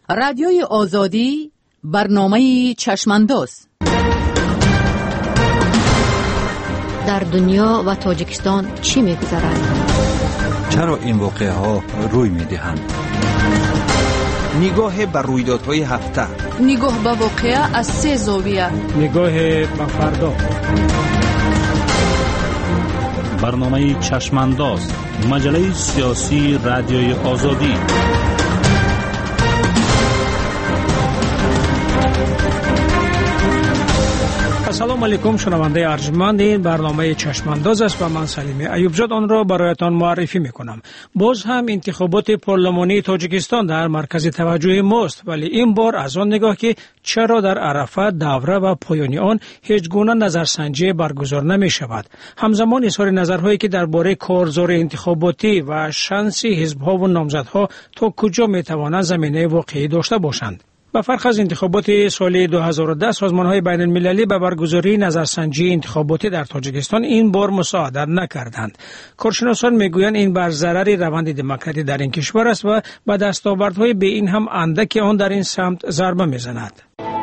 رادیوی آزادی برنامه چشمانداز. در دنیا و تاجیکستان چی می‌گذرد؟ چرا این واقعه ها روی می‌دهند؟ نگاه به رویدادهای هفته، نگاه به واقعه از 3 زاویه، نگاه به فردا. برنامه چشمانداز، مجله سیاسی رادیوی آزادی. سلام علیکم شنونده ارجمند، این برنامه چشمانداز است و من سلیم ایوبزاد آن را برایتان معرفی میکنم. باز هم انتخابات پارلمانی تاجیکستان در مرکز توجه ماست، ولی این بار از آن نگاه که چرا در عرفه، دوره و پایانی آن هیچ گونه نظرسنجی برگزار نمی شود. همزمان اظهار نظرهایی که درباره کارزار انتخاباتی و شانس حزب‌ها و نامزدها تا کجا می توانند زمینه واقعی داشته باشند. با فرق از انتخابات سال 2010 سازمان‌های بین‌المللی به برگزاری نظرسنجی انتخاباتی در تاجیکستان این بار مساعدت نکردند. کارشناسان میگویند این بر ضرر روند دموکراسی در این کشور است و به دستاوردهای به این هم اندک آن در این سمت ضربه می‌زند.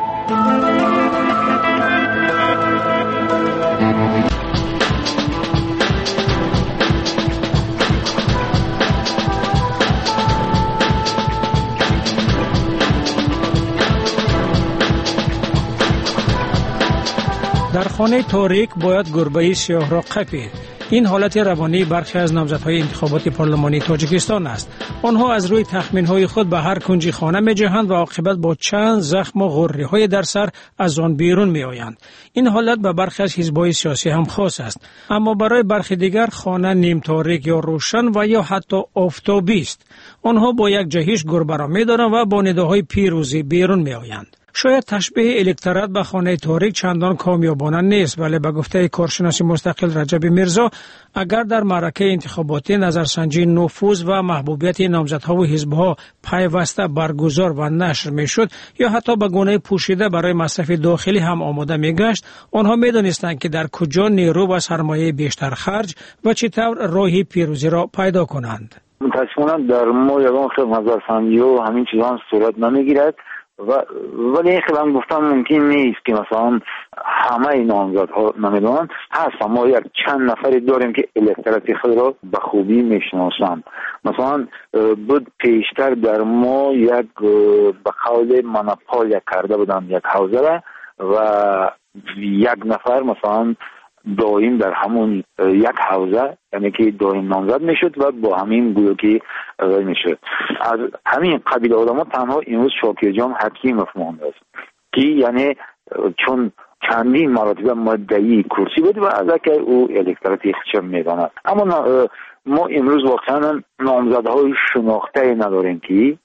در خانه تاریک باید گربه سیاه را قپید. این حالت روانی برخی از نامزدهای انتخابات پارلمانی تاجیکستان است. آنها از روی تخمین‌های خود به هر کنج خانه می‌جهند و عاقبت با چند زخم و غره‌های در سر از آن بیرون می‌آیند. این حالت به برخی از حزب‌های سیاسی هم خاص است، اما برای برخی دیگر خانه نیم تاریک یا روشن و یا حتی آفتابی است. آنها با یک جهش گربه را می‌دارند و با نداهای پیروزی بیرون می‌آیند. شاید تشبیه الکترات به خانه تاریک چندان کامیابانه نیست، ولی به گفته کارشناس مستقل رجب میرزا، اگر در معرکه انتخاباتی نظرسنجی نفوذ و محبوبیت نامزدها و حزبها پیوسته برگزار و نشر میشد یا حتی به گونه پوشیده برای مصرف داخلی هم آماده میگشت، آنها میدانستند که در کجا نیرو و سرمایه بیشتر خرج و چطور راهی پیروزی را پیدا کنند. متاسفانه در ما یگان خیلی نظرسنجی و همین چیزان صورت نمیگیرد ولی این خیلی هم گفتم ممکن نیست که مثلا همه نامزدها نمیدونن. هست ما یک چند نفری داریم که الکتراتی خود را به خوبی میشناسند. مثلا بود پیشتر در ما یک به قول منپال کرده بودن یک حوزه را و یک نفر مثلا دائم در همون یک حوزه یعنی که دائم نامزد میشد و با همین گویا که اول میشد. از همین قبیل آدم تنها امروز شاکر جان حکیموف مانده است که یعنی چون چندین مراتب مدعی کرسی بود و از که او الکتراتی خشم میداند. اما ما امروز واقعا نامزدهای شناخته نداریم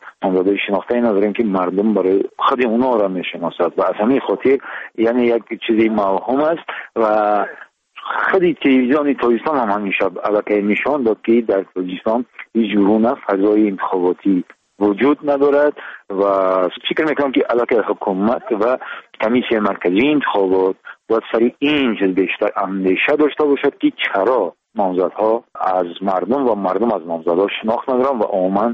که مردم برای خود اونا را میشناسد و از همین خاطر یعنی یک چیزی موهوم است و خیلی تلویزیون تاجیکستان هم همیشه البته نشان داد که در تاجیکستان هیچ گونه فضای انتخاباتی وجود ندارد و فکر میکنم که البته حکومت و کمیسیون مرکزی انتخابات باید سری این چیز بیشتر اندیشه داشته باشد که چرا نامزدها از مردم و مردم از نامزدها شناخت ندارن و عموما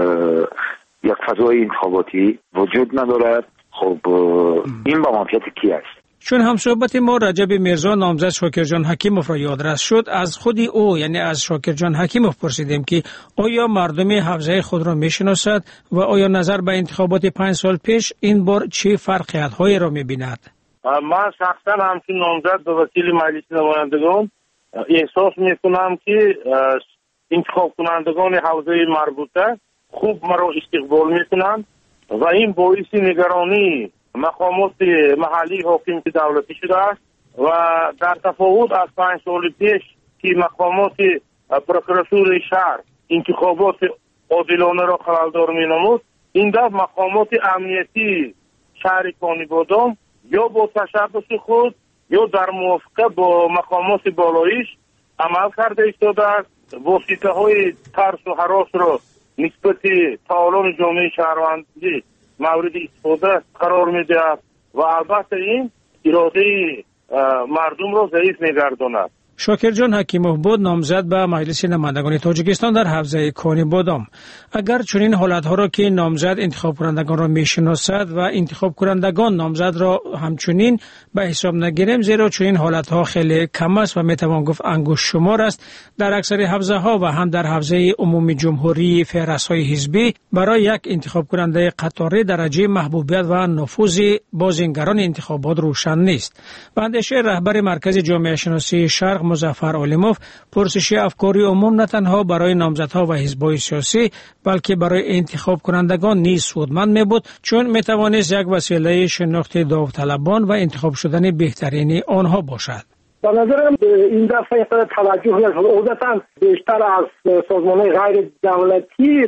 یک فضای انتخاباتی وجود ندارد. خب این با منفیت کی است؟ چون هم صحبت ما رجب میرزا نامزد شاکرجان حکیموف را یادرس شد، از خودی او یعنی از شاکرجان حکیموف پرسیدیم که آیا مردم حوزه خود را میشناسد و آیا نظر به انتخابات 5 سال پیش این بار چه فرقیت‌هایی را می‌بیند؟ من شخصا همچون نامزد به وسیله مجلس نمایندگان احساس می‌کنم که انتخاب کنندگان حوزه مربوطه خوب مرا استقبال می‌کنند و این باعث نگرانی مقامات محلی حاکم دولتی شده است و در تفاوت از 5 سال پیش که مقامات پروکراتور شهر انتخابات عادلانه را خلالدار می‌نمود، این دفعه مقامات امنیتی شهر کانیبادام یا با تشبث خود یا در موافقه با مقامات بالاییش عمل کرده ایستاده است. واسطه‌های ترس و هراس را نسبت فعالان جامعه شهروندی مورد استفاده قرار می‌دهد و البته این اراده مردم را ضعیف می‌گرداند. شاکرجان حکیموف بود نامزد به مجلس نمایندگان تاجیکستان در حوزه کانی بادام. اگر چنین حالتها را که نامزد انتخاب کنندگان را میشناسد و انتخاب کنندگان نامزد را همچنین به حساب نگیریم، زیرا چنین حالتها خیلی کم است و میتوان گفت انگشت شمار است، در اکثر حوزه ها و هم در حوزه عمومی جمهوری فهرست های حزبی برای یک انتخاب کننده قطاری درجه محبوبیت و نفوذ بازنگران انتخابات روشن نیست. به اندیشه رهبر مرکز جامعه شناسی شرق مظفر عالموف، پرسش افکاری عموم نه تنها برای نامزدها و حزب‌های سیاسی بلکه برای انتخاب کنندگان نیز سودمند می‌بود، چون می‌توانست یک وسیله شناخت داوطلبان و انتخاب شدن بهترین آنها باشد. به نظرم این دفعه توجه نشد. عادتاً بیشتر از سازمان‌های غیر دولتی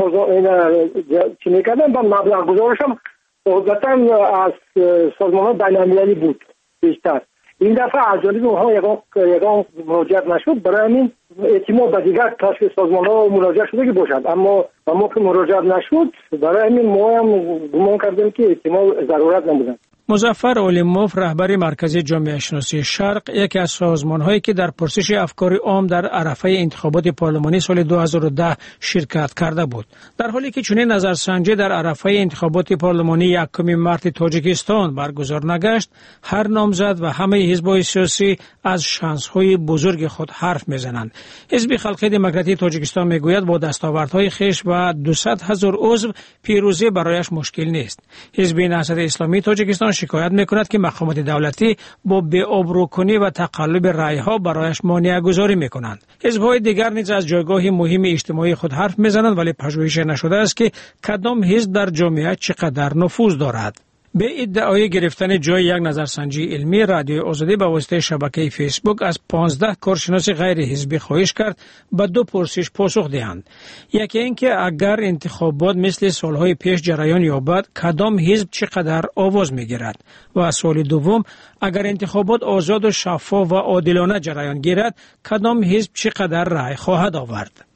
چی می‌کردن با مبلغ گذارشم عادتاً از سازمان‌های بین‌المللی بود بیشتر. این دفعه از جانب اونها یگان مراجعت نشد، برای همین احتمال به دیگر کشف سازمان‌ها مراجعه شده که باشد، اما که مراجعت نشد برای همین ما هم گمان کردیم که احتمال ضرورت نبوده. مظفر عالموف رهبر مرکز جامعه شناسی شرق، یکی از سازمان‌هایی که در پرسش افکار عام در عرفه انتخابات پارلمانی سال 2010 شرکت کرده بود، در حالی که چنین نظرسنجی در عرفه انتخابات پارلمانی 1 مارس تاجیکستان برگزار نگشت، هر نامزد و همه حزب‌های سیاسی از شانس‌های بزرگ خود حرف می‌زنند. حزب خلق دموکراتی تاجیکستان می‌گوید با دستاوردهای خویش و 200,000 عضو پیروزی برایش مشکل نیست. حزب نهضت اسلامی تاجیکستان شکایت میکند که مقامات دولتی با بی‌آبروکنی و تقلب رأی‌ها برایش مانع گذاری میکنند. حزب‌های دیگر نیز از جایگاه مهم اجتماعی خود حرف میزنند، ولی پژوهش نشده است که کدام حزب در جامعه چقدر نفوذ دارد. به ادعای گرفتن جای یک نظرسنجی علمی، رادیوی آزادی به واسطه شبکه فیسبوک از 15 کارشناس غیر حزبی خواهش کرد به 2 پرسش پاسخ دهند. یکی اینکه اگر انتخابات مثل سالهای پیش جریان یابد کدام حزب چقدر آواز میگیرد، و سوال دوم اگر انتخابات آزاد و شفاف و عادلانه جریان گیرد کدام حزب چقدر رأی خواهد آورد.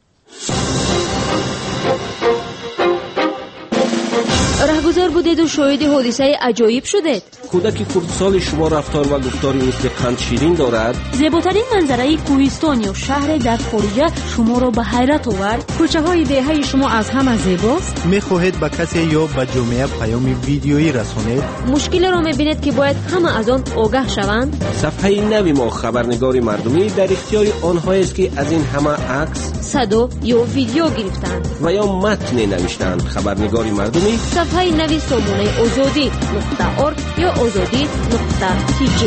رهگذر بودید و شاهد حادثه عجایب شدید. کودک خردسال شما رفتار و گفتاری مثل قند شیرین دارد. زیباترین منظره کوهستان یا شهر در خارج شما را به حیرت آورد. کوچه های دهه شما از همه زیباست. میخواهید به کسی یا به جامعه پیام ویدیویی رسانید. مشکل را میبینید که باید همه از آن آگاه شوند. صفحه نوی ما خبرنگار مردمی در اختیار آنهایی است که از این همه عکس، صدا یا ویدیو گرفتند و یا متن نوشتند. خبرنگار مردمی صفحه نوی سامانه آزادی.org یا آزادی.tg.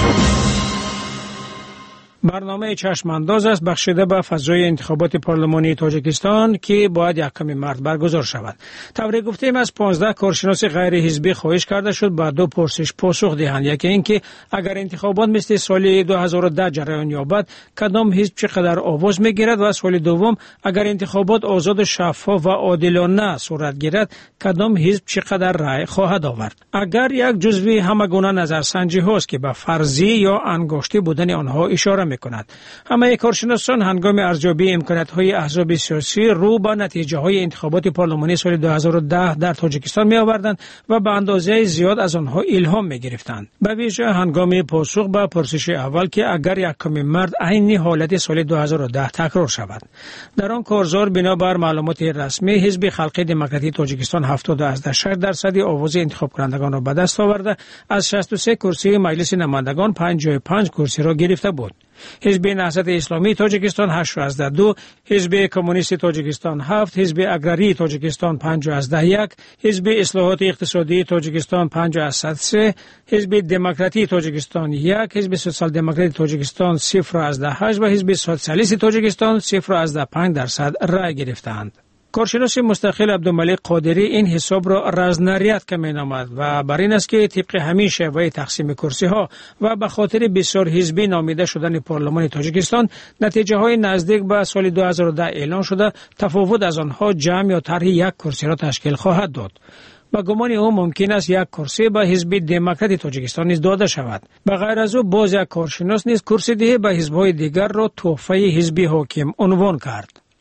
برنامه چشمانداز است بخشیده به فضای انتخابات پارلمانی تاجیکستان که باید 1 مارس برگزار شود. طوری گفتیم از 15 کارشناس غیر حزبی خواهش کرده شد با 2 پرسش پاسخ دهند. یکی اینکه اگر انتخابات مثل سال 2010 جریان یابد کدام حزب چقدر آواز میگیرد، و سوال دوم اگر انتخابات آزاد و شفاف و عادلانه صورت گیرد کدام حزب چقدر رأی خواهد آورد. اگر یک جزوی همگونه نظرسنجی هاست که به فرضی یا انگشتی بودن آنها اشاره میکند. همه کارشناسان هنگام ارزیابی امکانات‌های احزاب سیاسی رو به نتیجه‌های انتخابات پارلمانی سال 2010 در تاجیکستان می‌آوردند و به اندازه زیاد از آنها الهام می‌گرفتند. به ویژه هنگام پاسخ به پرسش اول که اگر 1 مارس عین حالت سال 2010 تکرار شود. در آن کارزار بنابر معلومات رسمی حزب خلق دموکراتی تاجیکستان 78% آواز انتخاب کنندگان را به دست آورده از 63 کرسی مجلس نمایندگان 55 کرسی را گرفته بود. حزب نهضت اسلامی تاجیکستان 8/2، حزب کمونیست تاجیکستان 7، حزب اگراری تاجیکستان 5/1، حزب اصلاحات اقتصادی تاجیکستان 5/3، حزب دموکراتی تاجیکستان 1، حزب سوسیال دموکراتی تاجیکستان 0/8 و حزب سوسیالیست تاجیکستان 0.5% رای گرفتند. کارشناس مستقل عبدالملک قادری این حساب را رزنریت که مینامد و بر این است که طبق همین شیوه تقسیم کرسی ها و به خاطر بسیار حزبی نامیده شدن پارلمان تاجیکستان نتیجه های نزدیک به سال 2010 اعلان شده تفاوت از آنها جمع یا طرح 1 کرسی را تشکیل خواهد داد. با گمان او ممکن است 1 کرسی به حزب دموکراتی تاجیکستان نیز داده شود. به غیر از او باز یک کارشناس نیز کرسی دهی به حزب‌های دیگر را تحفه حزبی حاکم عنوان کرد.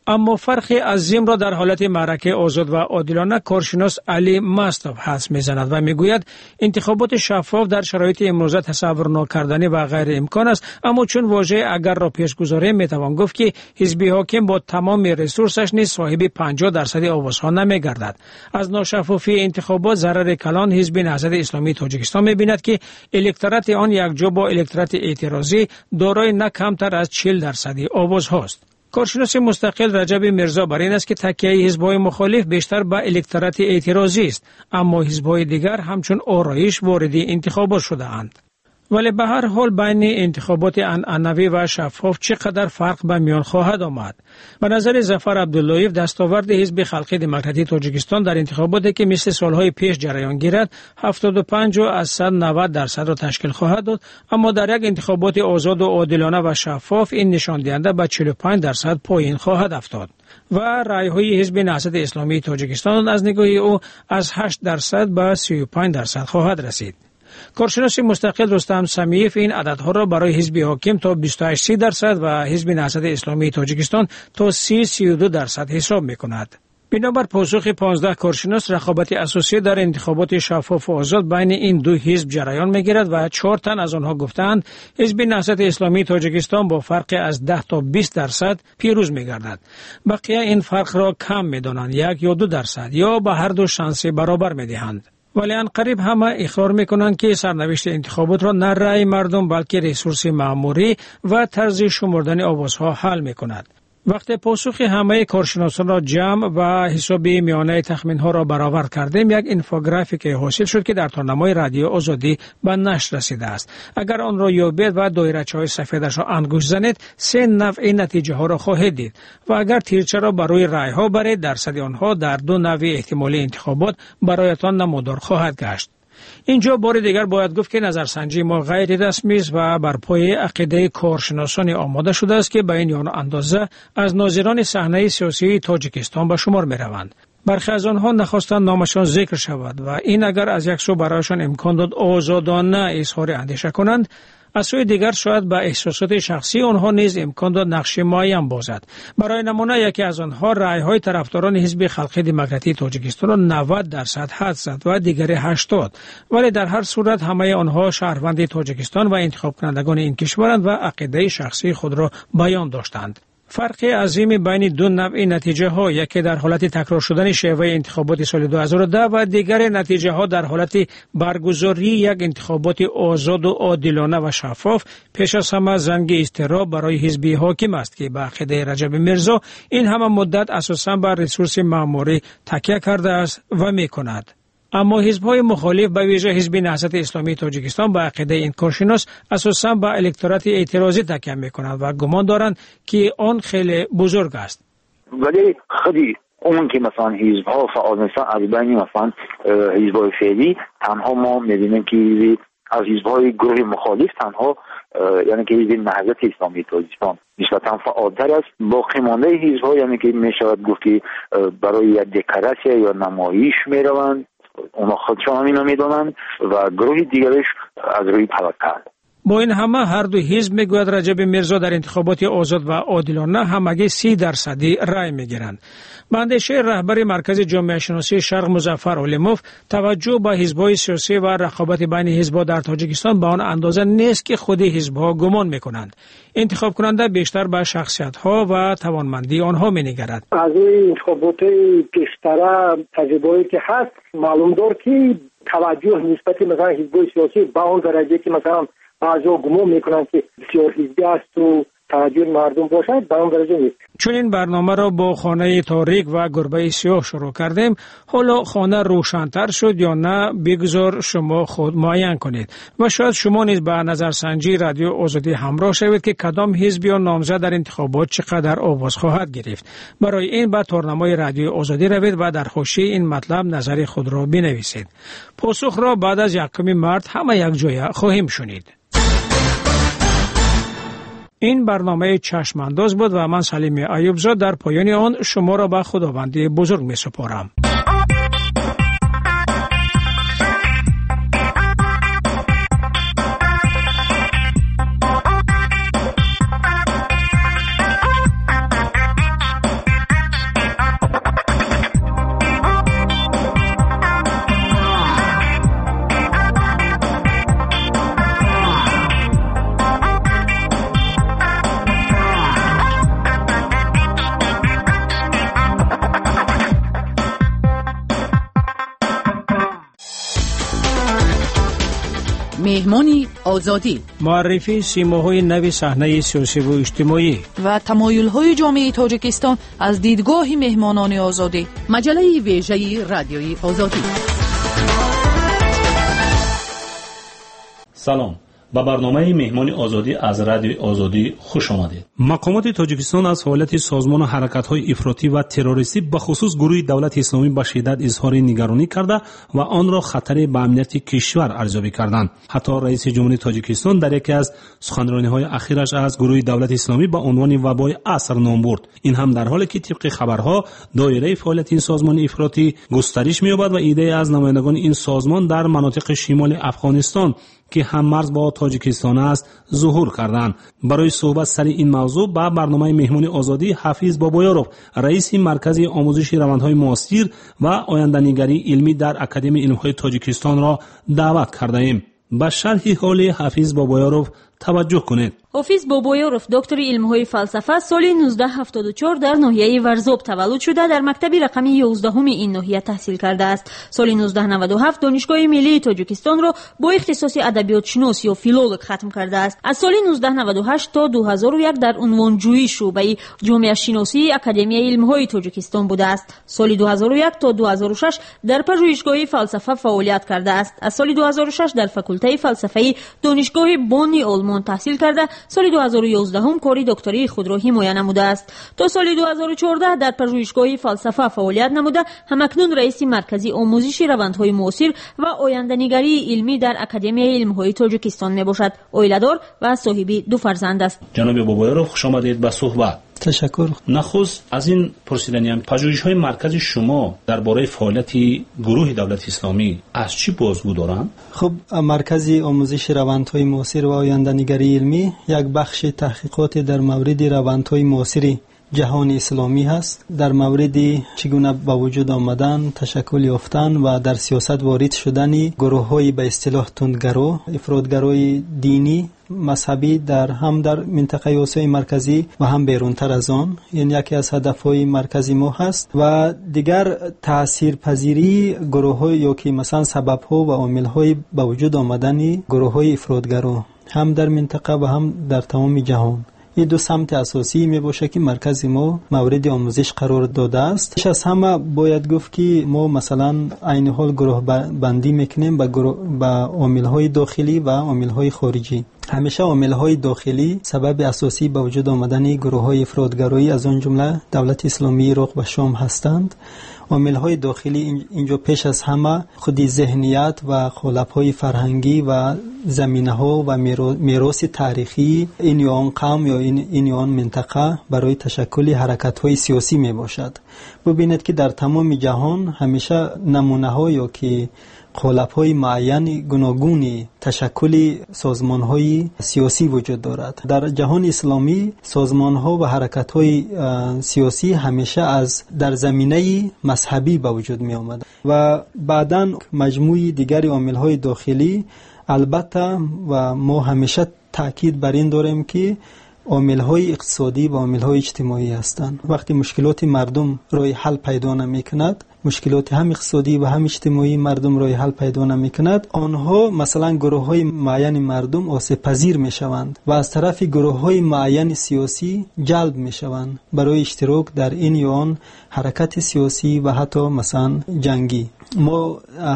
اما فرق عظیم را در حالت معرکه آزاد و عادلانه کارشناس علی مستوف حدس می‌زند و میگوید انتخابات شفاف در شرایط امروزه تصور ناکردنی و غیر امکان است، اما چون واژه اگر را پیش گذاریم میتوان گفت که حزب حاکم با تمام ریسورسش نیز صاحب 50% آوازها نمیگردد. از ناشفافی انتخابات ضرر کلان حزب نهضت اسلامی تاجیکستان می‌بیند که الکترات آن یکجا با الکترات اعتراضی دارای نه کمتر از 40% آوازهاست. کارشناس مستقل رجب میرزا بر این است که تکیه حزب‌های مخالف بیشتر به الکترات اعتراضی است، اما حزب‌های دیگر همچون آرایش وارد انتخابات شده‌اند. ولی به هر حال بین انتخابات عنعنوی و شفاف چقدر فرق به میان خواهد آمد؟ به نظر ظفر عبداللهیف دستاورد حزب خلقی دموکراتیک تاجیکستان در انتخاباتی که مثل سالهای پیش جریان گیرد 75 از 190% را تشکیل خواهد داد، اما در یک انتخابات آزاد و عادلانه و شفاف این نشان دهنده به 45% پایین خواهد افتاد و رأی‌های حزب نهضت اسلامی تاجیکستان از نگاه او از 8% به 35% خواهد رسید. کارشناس مستقل رستم سمیف این عددها را برای حزب حاکم تا 28% و حزب نهضت اسلامی تاجیکستان تا 32% حساب می‌کند. بنابر پاسخ 15 کارشناس رقابت اساسی در انتخابات شفاف و آزاد بین این دو حزب جریان می‌گیرد و 4 تن از آنها گفتند حزب نهضت اسلامی تاجیکستان با فرق از 10 تا 20% پیروز می‌گردد. بقیه این فرق را کم می‌دانند، 1 یا 2% یا به هر دو شانس برابر می‌دهند. ولی عنقریب همه اقرار میکنند که سرنوشت انتخابات را نه رأی مردم بلکه ریسورس مأموری و طرز شمردن آوازها حل میکند. وقتی پاسخ همه کارشناسان را جمع و حساب میانه تخمین‌ها را برآورد کردیم، یک اینفوگرافیک حاصل شد که در تارنمای رادیو آزادی به نشر رسیده است. اگر آن را یابید و دایره‌های سفیدش را انگشت زنید، 3 نوع نتیجه ها را خواهید دید و اگر تیرچه را برای رأی ها برید، درصد آنها در 2 نوع احتمالی انتخابات برایتان نمودار خواهد گشت. اینجا بار دیگر باید گفت که نظرسنجی ما غیر رسمی است و بر پای عقیده کارشناسان آماده شده است که به این یان اندازه از ناظران صحنه سیاسی تاجیکستان به شمار می روند. برخی از آنها نخواستند نامشان ذکر شود و این اگر از یک سو برایشان امکان داد آزادانه اظهار اندیشه کنند، از سوی دیگر شاید به احساسات شخصی آنها نیز امکان داد نقش معین بازد. برای نمونه یکی از آنها رأی‌های طرفداران حزب خلقی دموکراتیک تاجیکستان را 90% حد زد و دیگری 80%، ولی در هر صورت همه آنها شهروند تاجیکستان و انتخاب کنندگان این کشورند و عقیده شخصی خود را بیان داشتند. فرق عظیم بین دو نوع نتیجه ها، یکی در حالت تکرار شدن شیوه انتخابات سال 2010 و دیگر نتیجه ها در حالت برگزاری یک انتخابات آزاد و عادلانه و شفاف پیش از همه زنگ اضطراب برای حزب حاکم است که به عقیده رجب میرزا این همه مدت اساساً بر ریسورس مأموری تکیه کرده است و میکند. اما حزب‌های مخالف به ویژه حزب نهضت اسلامی تاجیکستان به عقیده این کارشناس اساساً به الکترات اعتراضی تکیه می‌کنند و گمان دارند که آن خیلی بزرگ است. ولی خودی اون که مثلا حزب‌ها فعال نیستن از بین مثلا حزب‌های فعلی تنها ما می‌بینیم که از حزب‌های گروه مخالف تنها یعنی که حزب نهضت اسلامی تاجیکستان نسبتاً فعالتر است. باقی مانده حزب‌ها یعنی که می‌شود گفت که برای یک دکلراسیون یا نمایش می‌روند، اونا خودشان همینو میدونن و گروه دیگرش از روی توکل. با این همه هر دو حزب میگوید رجب میرزا در انتخابات آزاد و عادلانه همگی 30% رأی میگیرند. به اندیشه رهبر مرکز جامعه شناسی شرق مظفر علیموف، توجه به حزب‌های سیاسی و رقابت بین حزب‌ها در تاجیکستان به آن اندازه نیست که خود حزب‌ها گمان میکنند. انتخاب کننده بیشتر به شخصیت‌ها و توانمندی آنها می‌نگرد. از این انتخابات پیشتر تجربه‌ای که هست معلوم دار که توجه نسبت مثلا حزب‌های سیاسی به اون درجه که مثلا بعضا گمان میکنن که بسیار حزبی است و توجه مردم باشد به اون درجه نیست. چون این برنامه را با خانه تاریک و گربه سیاه شروع کردیم، حالا خانه روشن‌تر شد یا نه بگذار شما خود معین کنید و شاید شما نیز به نظرسنجی رادیو آزادی همراه شوید که کدام حزب یا نامزد در انتخابات چقدر آواز خواهد گرفت. برای این به تارنمای رادیو آزادی روید و در حاشیه این مطلب نظر خود را بنویسید. پاسخ را بعد از 1 مارس همه یک جای خواهیم شنید. این برنامه چشم انداز بود و من سلیم ایوبزاده در پایان آن شما را به خداوندی بزرگ می سپارم. مهمان آزادی، معرفی سیماهای نو صحنه سیاسی و اجتماعی و تمایل‌های جامعه تاجیکستان از دیدگاه مهمانان آزادی. مجله ویژه رادیوی آزادی. سلام، با برنامه مهمان آزادی از رادیوی آزادی خوش آمدید. مقامات تاجیکستان از حالت سازمان و حرکت‌های افراطی و تروریستی به خصوص گروه دولت اسلامی به شدت اظهار نگرانی کرده و آن را خطری به امنیت کشور ارزیابی کردند. حتی رئیس جمهوری تاجیکستان در یکی از سخنرانی‌های اخیرش از گروه دولت اسلامی به عنوان وبای عصر نام برد. این هم در حالی که طبق خبرها دایره فعالیت این سازمان افراطی گسترش می‌یابد و ایده از نمایندگان این سازمان در مناطق شمال افغانستان که هم مرز با تاجیکستان است ظهور کردند. برای صحبت سر این موضوع با برنامه مهمان آزادی حفیظ بابایاروف، رئیس مرکز آموزش روندهای معاصر و آینده‌نگری علمی در اکادمی علم‌های تاجیکستان را دعوت کرده ایم. با شرح حال حفیظ بابایاروف توجه کنید. حافظ بابایاروف دکتر علم‌های فلسفه سال 1974 در ناحیه ورزاب تولد شده در مکتب رقم 11 این ناحیه تحصیل کرده است. سال 1997 دانشگاه ملی تاجیکستان را با اختصاص ادبیات شناس یا فیلولوگ ختم کرده است. از سال 1998 تا 2001 در عنوانجویی شعبه جامعه شناسی اکادمی علم‌های تاجیکستان بوده است. سال 2001 تا 2006 در پژوهشگاه فلسفه فعالیت کرده است. از سال 2006 در فاکولته فلسفه دانشگاه بونی آلمان تحصیل کرده. سال 2011 هم کاری دکتری خود را حمایت نموده است. تا سال 2014 در پژوهشگاه فلسفه فعالیت نموده، همکنون رئیس مرکزی آموزش روندهای معاصر و آینده‌نگری علمی در اکادمی علم‌های تاجیکستان میباشد. عائله‌دار و صاحب 2 فرزند است. جناب بابایاروف، خوش آمدید به صحبت. تشکر. نخست از این پرسیدنیم، پژوهش‌های مرکزی شما درباره فعالیت گروه دولت اسلامی از چی بازگو دارند؟ خب، مرکز آموزش روندهای معاصر و آینده‌نگری علمی یک بخش تحقیقات در مورد روندهای معاصر جهان اسلامی هست، در مورد چگونه با وجود آمدن، تشکل یافتن و در سیاست وارد شدن گروه‌های به اصطلاح تندگرا، افراطگرای دینی مذهبی در منطقه آسیای مرکزی و هم بیرونتر از آن. این یکی از هدفهای مرکزی ما هست. و دیگر تاثیرپذیری گروه‌های یا که مثلا سبب‌ها و عامل‌های به وجود آمدن گروه‌های افراطگرا هم در منطقه و هم در تمام جهان. این 2 سمت اساسی می باشه که مرکز ما مورد آموزش قرار داده است. پیش از همه باید گفت که ما مثلا عین حال گروه بندی میکنیم به عامل‌های داخلی و عامل‌های خارجی. همیشه عامل‌های داخلی سبب اساسی به وجود آمدن گروه‌های افراطگرایی از آن جمله دولت اسلامی عراق و شام هستند. عامل‌های داخلی اینجا پیش از همه خودی ذهنیت و خلاف‌های فرهنگی و زمینه‌ها و میراث تاریخی این یا آن قوم یا این یا آن منطقه برای تشکل حرکت‌های سیاسی میباشد. ببینید که در تمام جهان همیشه نمونه‌ها یا که خلاف‌های معین گوناگون تشکل سازمان‌های سیاسی وجود دارد. در جهان اسلامی سازمان‌ها و حرکت‌های سیاسی همیشه در زمینه مذهبی به وجود می آمد و بعداً مجموعی دیگر عامل‌های داخلی. البته و ما همیشه تاکید بر این داریم که عامل‌های اقتصادی و عامل‌های اجتماعی هستند. وقتی مشکلات مردم راه حل پیدا نمی‌کند، مشکلات هم اقتصادی و هم اجتماعی مردم راه حل پیدا نمی‌کند، آنها مثلا گروه‌های معین مردم آسیب پذیر می‌شوند و از طرف گروه‌های معین سیاسی جلب می‌شوند برای اشتراک در این یا آن حرکت سیاسی و حتی مثلا جنگی. ما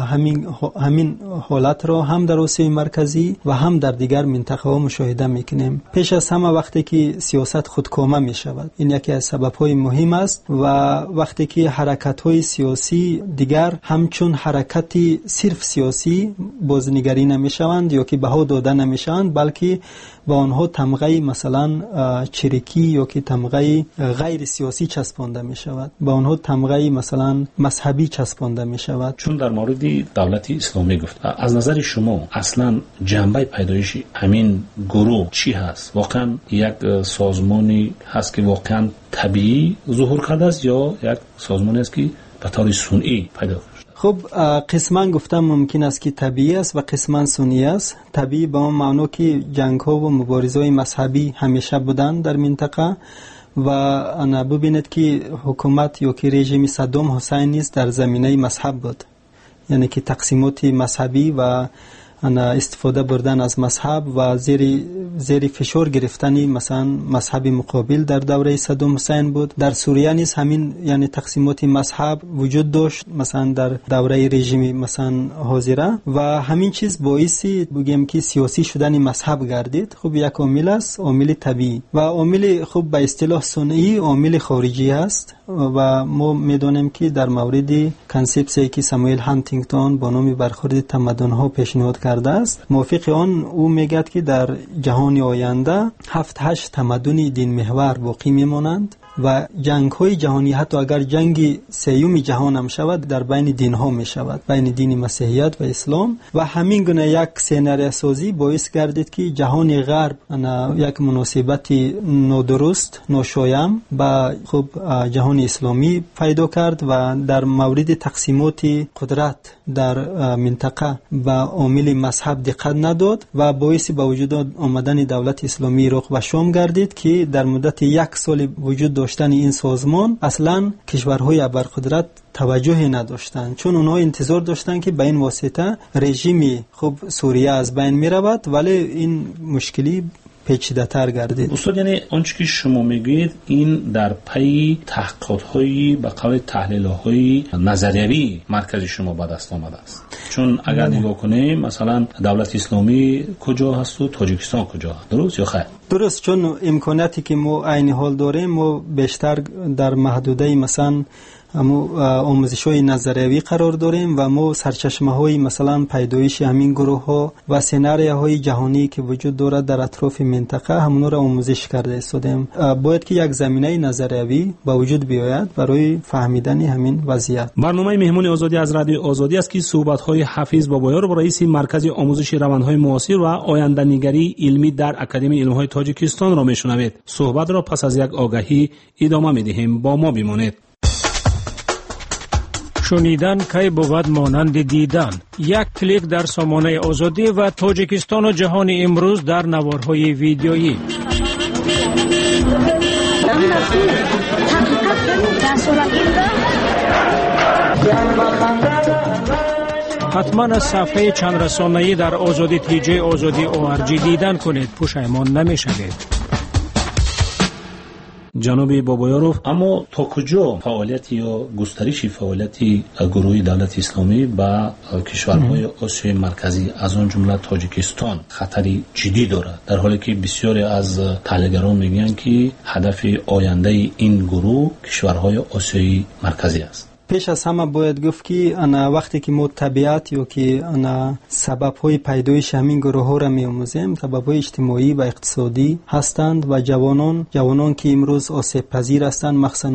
همین حالت را هم در آسیای مرکزی و هم در دیگر منطقه‌ها مشاهده می‌کنیم. پیش از همه وقتی که سیاست خودکامه می‌شود، این یکی از سبب‌های مهم است و وقتی که حرکت‌های سیاسی دیگر همچون حرکتی صرف سیاسی بازنگری نمی‌شوند یا که بها داده نمی‌شوند، بلکه به آنها تمغه مثلا چریکی یا که تمغه غیر سیاسی چسبانده می‌شود، به آنها تمغه مثلا مذهبی چسبانده می‌شود. چون در مورد دولت اسلامی گفت، از نظر شما اصلا جنبه پیدایش همین گروه چی هست؟ واقعا یک سازمانی هست که واقعا طبیعی ظهور کرده است یا یک سازمانی است که به طور صنعی پیدا شده؟ خب قسمان گفتم ممکن است که طبیعی است و قسمان صنعی است. طبیعی به اون معنی که جنگ‌ها و مبارزه‌های مذهبی همیشه بودن در منطقه و انا ببینید که حکومت یا که رژیم صدام حسین نیست در زمینه مذهب بود، یعنی که تقسیمات مذهبی و استفاده بردن از مذهب و زیر فشار گرفتن مثلا مذهب مقابل در دوره صدام حسین بود. در سوریه نیز همین یعنی تقسیمات مذهب وجود داشت مثلا در دوره رژیم مثلا حاضره و همین چیز باعثی بگیم که سیاسی شدن مذهب گردید. خب یک عامل است، عامل طبیعی و عامل خب به اصطلاح صنعی عامل خارجی است و ما میدونیم که در مورد کانسپسی که ساموئل هانتینگتون با نام برخورد تمدن‌ها پیشنهاد کرده است، موافق آن او میگد که در جهان آینده 7-8 تمدن دین محور باقی میمانند و جنگ‌های جهانی حتی اگر جنگ سیوم جهان هم شود در بین دین‌ها می‌شود، بین دین مسیحیت و اسلام و همین گونه یک سناریو سازی باعث گردید که جهان غرب یک مناسبت نادرست ناشایان با خب جهان اسلامی پیدا کرد و در مورد تقسیمات قدرت در منطقه و عامل مذهب دقت نداد و باعث به وجود آمدن دولت اسلامی عراق و شام گردید که در مدت 1 سال وجود داشتن این سازمان اصلا کشورهای ابرقدرت توجهی نداشتند، چون اونها انتظار داشتند که به این واسطه رژیم خب سوریه از بین می رود، ولی این مشکلی پیچیده‌تر گردید. استاد یعنی آنچه که شما میگید این در پی تحقیقات‌هایی به قول تحلیل‌های نظریوی مرکز شما به دست آمده است. چون اگر نگاه کنیم مثلا دولت اسلامی کجا هست و تاجیکستان کجا هست، درست یا خیر؟ درست، چون امکاناتی که ما عین حال داریم ما بیشتر در محدوده مثلا آموزش‌های نظریوی قرار داریم و ما سرچشمه‌های مثلا پیدایش همین گروه‌ها و سناریوهای جهانی که وجود دارد در اطراف منطقه همون را آموزش کرده استادیم. باید که یک زمینه نظریوی با وجود بیاید برای فهمیدن همین وضعیت. برنامه مهمون آزادی از رادیو آزادی است که صحبت‌های حفیظ بابایار با رئیس مرکز آموزش روندهای معاصر و آینده‌نگری علمی در اکادمی علم‌های تاجیکستان را میشنوید. صحبت را پس از یک آگهی ادامه می‌دهیم. با ما بمانید. شنیدن کی بود مانند دیدن. یک کلیک در سامانه آزادی و تاجیکستان و جهان امروز در نوارهای ویدیویی. حتما از صفحه چند رسانه‌ای در آزادی تیجی آزادی ORG دیدن کنید، پشیمان نمی‌شوید. جناب بابایاروف، اما تا کجا فعالیت یا گسترش فعالیت گروه دولت اسلامی با کشورهای آسیای مرکزی از آن جمله تاجیکستان خطری جدی دارد، در حالی که بسیاری از تحلیلگران میگن که هدف آینده این گروه کشورهای آسیای مرکزی است؟ پیش از همه باید گفت که وقتی که ما طبیعت یا که سبب‌های پیدایش همین گروه‌ها را می‌آموزیم، سبب‌های اجتماعی و اقتصادی هستند و جوانان که امروز آسیب پذیر هستند، مخصوصاً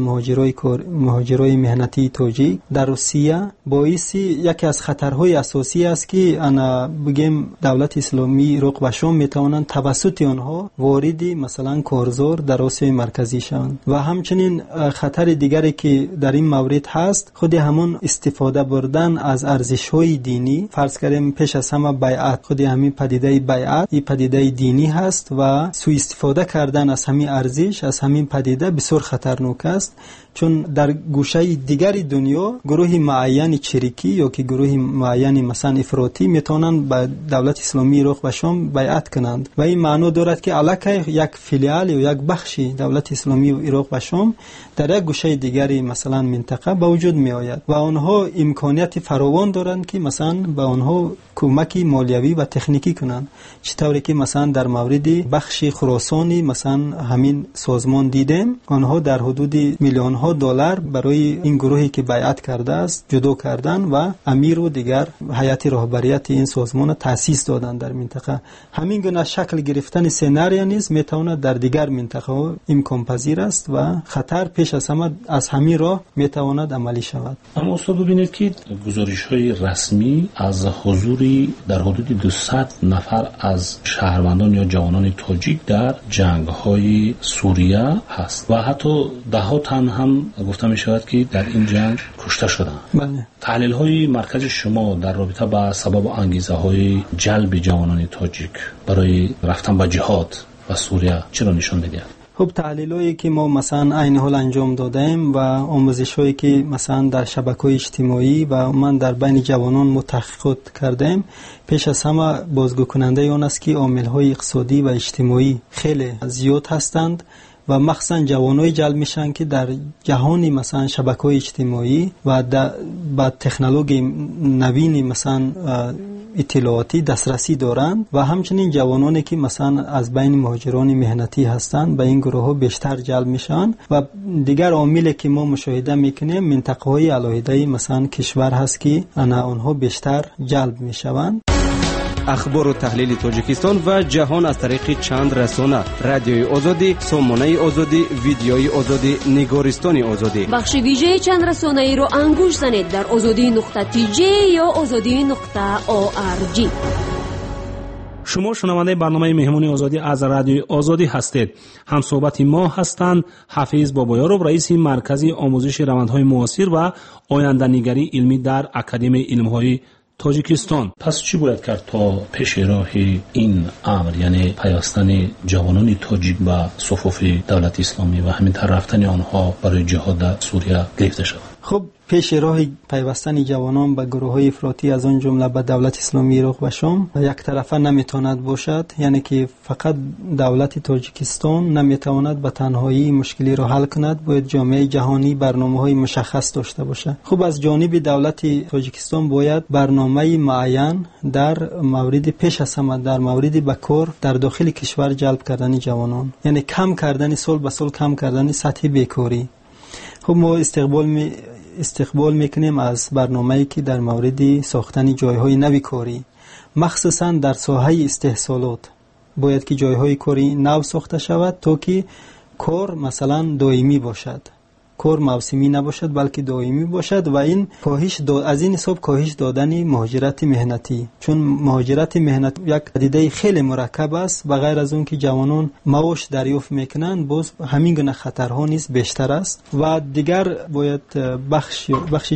مهاجرای مهنتی تاجیک در روسیه، باعث یکی از خطرهای اساسی است که بگیم دولت اسلامی عراق و شام می‌توانند توسط آنها وارد مثلا کارزار در آسیای مرکزی شوند و همچنین خطر دیگری که در این مورد هست خود همون استفاده بردن از ارزش‌های دینی. فرض کنیم پیش از همه بیعت، خود همین پدیده بیعت این پدیده دینی هست و سوء استفاده کردن از همین ارزش، از همین پدیده بسیار خطرناک است، چون در گوشه دیگر دنیا گروه معین چریکی یا که گروه معین مثلا افراطی میتونن به دولت اسلامی عراق و شام بیعت کنند و این معنی دارد که علاقه یک فیلیال یا یک بخشی دولت اسلامی عراق و شام در یک گوشه دیگری مثلا منطقه به وجود می آید و آنها امکانیت فراوان دارند که مثلا به آنها کمک مالیوی و تکنیکی کنند، چطوری که مثلا در مورد بخش خراسانی مثلا همین سازمان دیدیم آنها در حدود میلیون ها دلار برای این گروهی که بیعت کرده است جدا کردن و امیر و دیگر هیئت رهبریت این سازمان تأسیس دادن در منطقه. همین گونه شکل گرفتن سناریو نیز میتواند در دیگر منطقه امکان پذیر است و خطر پیش از همه از همین راه میتواند عملی شود. اما استاد ببینید که گزارش‌های رسمی از حضوری در حدود 200 نفر از شهروندان یا جوانان تاجیک در جنگ‌های سوریه هست و حتی ده‌ها تن هم گفته می شود که در این جنگ کشته شدند. بله. تحلیل‌های مرکز شما در رابطه با سبب و انگیزه‌های جلب جوانان تاجیک برای رفتن به جهاد و سوریه چرا نشان می‌دهد؟ خب تحلیلایی که ما مثلا عین حال انجام دادیم و آموزش‌هایی که مثلا در شبکه‌های اجتماعی و من در بین جوانان تحقیقات کردیم، پیش از همه بازگو کننده آن است که عامل‌های اقتصادی و اجتماعی خیلی زیاد هستند و مخصوصا جوانای جلب میشن که در جهانی مثلا شبکه‌های اجتماعی و با تکنولوژی نوین مثلا اطلاعاتی دسترسی دارند و همچنین جوانانی که مثلا از بین مهاجران مهنتی هستند به این گروه ها بیشتر جلب میشن و دیگر عاملی که ما مشاهده میکنیم منطقه‌های علاهده مثلا کشور هست که آنها بیشتر جلب میشوند. اخبار و تحلیل تاجیکستان و جهان از طریق چند رسانه: رادیوی آزادی، سامانه آزادی، ویدیوی آزادی، نگارستان آزادی. بخش ویژه چند رسانه ای رو انگوش زنید در azadi.tj یا azadi.org. شما شنونده برنامه مهمانی آزادی از رادیوی آزادی هستید. هم صحبت ما هستند حفیظ بابایارو، رئیس مرکز آموزش روندهای معاصر و آینده‌نگری علمی در اکادمی علم‌های تاجیکستان. پس چی باید کرد تا پیش راه این امر، یعنی پیوستن جوانان تاجیک به صفوف دولت اسلامی و همین رفتن آنها برای جهاد در سوریه گرفته شود؟ خب پیش راه پیوستن جوانان به گروه‌های افراطی از آن جمله به دولت اسلامی عراق و شام یک طرفه نمیتواند باشد، یعنی که فقط دولت تاجیکستان نمیتواند به تنهایی مشکلی را حل کند، باید جامعه جهانی برنامه‌های مشخص داشته باشد. خب از جانب دولت تاجیکستان باید برنامه معین در مورد پیش از همه در مورد به کار در داخل کشور جلب کردن جوانان، یعنی کم کردن سال به سال کم کردن سطح بیکاری. خب ما استقبال میکنیم از برنامه‌ای که در مورد ساختن جایهای نو کاری، مخصوصا در ساحه استحصالات باید که جایهای کاری نو ساخته شود تا که کار مثلا دائمی باشد، کار موسمی نباشد بلکه دائمی باشد و این از این حساب کاهش دادن مهاجرت مهنتی، چون مهاجرت مهنت یک پدیده خیلی مرکب است. بغیر از اون که جوانان معاش دریافت میکنن، باز همین گونه خطرها نیز بیشتر است و دیگر باید بخش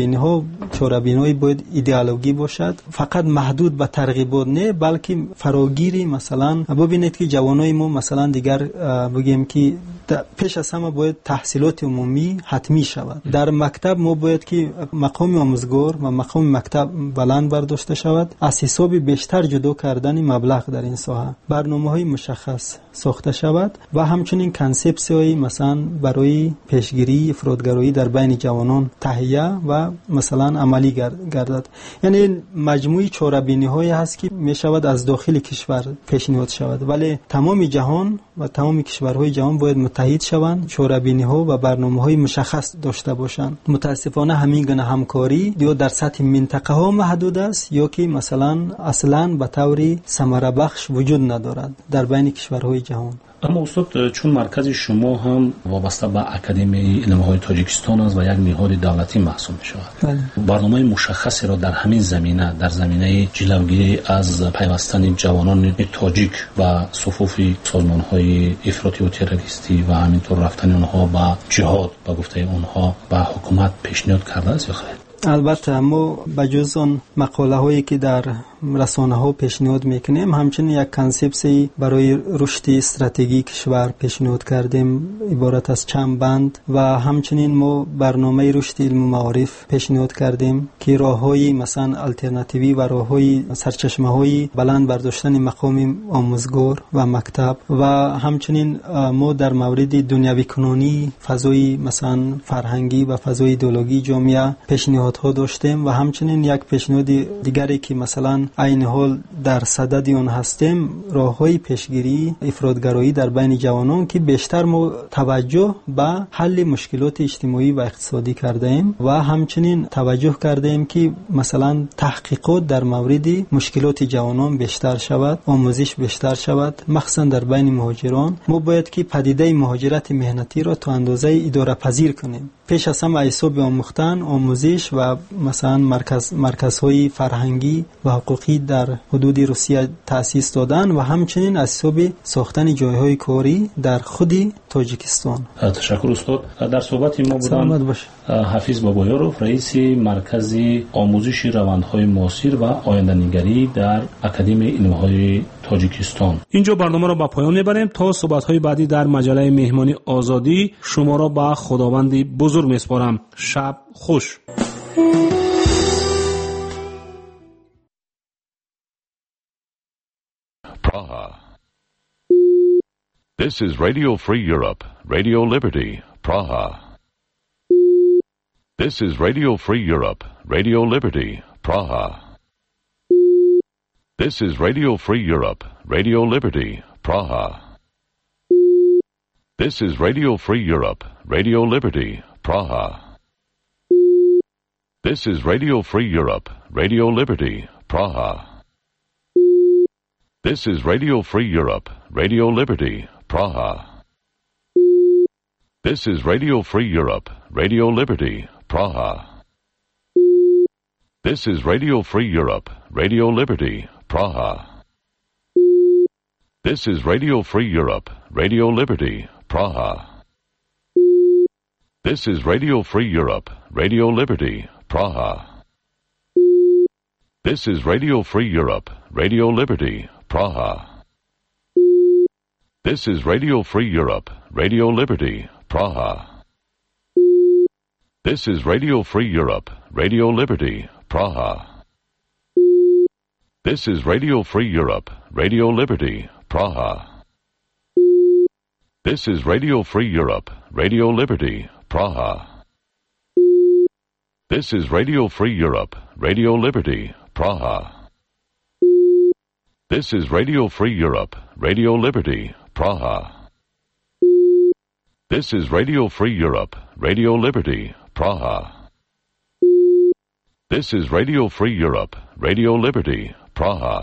چاره‌بینی باید ایدئولوژی باشد، فقط محدود به ترغیبات نه بلکه فراگیری. مثلا ببینید که جوانای ما مثلا دیگر بگیم که پیش از همه باید تحصیلات عمومی حتمی شود. در مکتب ما باید که مقام آموزگار و مقام مکتب بلند برداشته شود، از حساب بیشتر جدا کردن مبلغ در این ساحه برنامه‌های مشخص ساخته شود و همچنین کانسپسی‌های مثلا برای پیشگیری افراطگرایی در بین جوانان تهیه و مثلا عملی گردد. یعنی مجموعی چاره‌بینی‌هایی هست که می شود از داخل کشور پیشنهاد شود، ولی تمام جهان و تمام کشورهای جهان باید متحد شوند، چاره‌بینی‌ها و برنامه‌های مشخص داشته باشند. متاسفانه همین گونه همکاری یا در سطح منطقه‌ها محدود است یا که مثلا اصلاً به طور ثمره بخش وجود ندارد در بین کشورهای جهان. اما استاد، چون مرکز شما هم وابسته به اکادمی علم‌های تاجیکستان است و یک نهاد دولتی محسوب می‌شود، برنامه مشخصی را در همین زمینه، در زمینه جلوگیری از پیوستن جوانان تاجیک و صفوف سازمان‌های افراطی و تروریستی و همینطور رفتن آنها به جهاد به گفته آنها به حکومت پیشنهاد کرده است یا خیر؟ البته ما بجز آن مقاله هایی که در رسانه ها پیشنهاد میکنیم، همچنین یک کانسپسی برای رشد استراتژی کشور پیشنهاد کردیم عبارت از چند بند و همچنین ما برنامه رشد علم و معارف پیشنهاد کردیم که راههای مثلا الटरनेटिवی و راههای سرچشمه‌های بلند برداشتن مقام آموزگار و مکتب و همچنین ما در مورد دنیوی کنونی، فضای مثلا فرهنگی و فضای ایدئولوژی جامعه پیشنهادها داشتیم و همچنین یک پیشنهاد دیگری که مثلا عین حال در صدد اون هستیم، راههای پیشگیری افراطگرایی در بین جوانان که بیشتر ما توجه به حل مشکلات اجتماعی و اقتصادی کرده ایم و همچنین توجه کرده ایم که مثلا تحقیقات در مورد مشکلات جوانان بیشتر شود، آموزش بیشتر شود، مخصوصا در بین مهاجران. ما باید که پدیده مهاجرت مهنتی را تا اندازه اداره پذیر کنیم. پیش از همه حساب آموختن، آموزش و مثلا مرکزهای فرهنگی و حقوق حقوقی در حدود روسیه تأسیس دادن و همچنین اسباب ساختن جایهای کاری در خود تاجیکستان. تشکر استاد. در صحبت ما بودن حفیظ بابایارов رئیس مرکز آموزش روندهای معاصر و آینده‌نگری در اکادمی علم‌های تاجیکستان. اینجا برنامه را به پایان میبریم. تا صحبت‌های بعدی در مجله مهمانی آزادی شما را به خداوند بزرگ میسپارم. شب خوش. Praha. This is Radio Free Europe, Radio Liberty, Praha. This is Radio Free Europe, Radio Liberty, Praha. This is Radio Free Europe, Radio Liberty, Praha. This is Radio Free Europe, Radio Liberty, Praha. This is Radio Free Europe, Radio Liberty, Praha. This is Radio Free Europe, Radio Liberty, Praha. This is Radio Free Europe, Radio Liberty, Praha. This is Radio Free Europe, Radio Liberty, Praha. This is Radio Free Europe, Radio Liberty, Praha. This is Radio Free Europe, Radio Liberty, Praha. This is Radio Free Europe, Radio Liberty, Praha. This is Radio Free Europe, Radio Liberty, Praha. This is Radio Free Europe, Radio Liberty, Praha. This is Radio Free Europe, Radio Liberty, Praha. This is Radio Free Europe, Radio Liberty, Praha. This is Radio Free Europe, Radio Liberty, Praha. This is Radio Free Europe, Radio Liberty, Praha. This is Radio Free Europe, Radio Liberty, Praha. This is Radio Free Europe, Radio Liberty, Praha.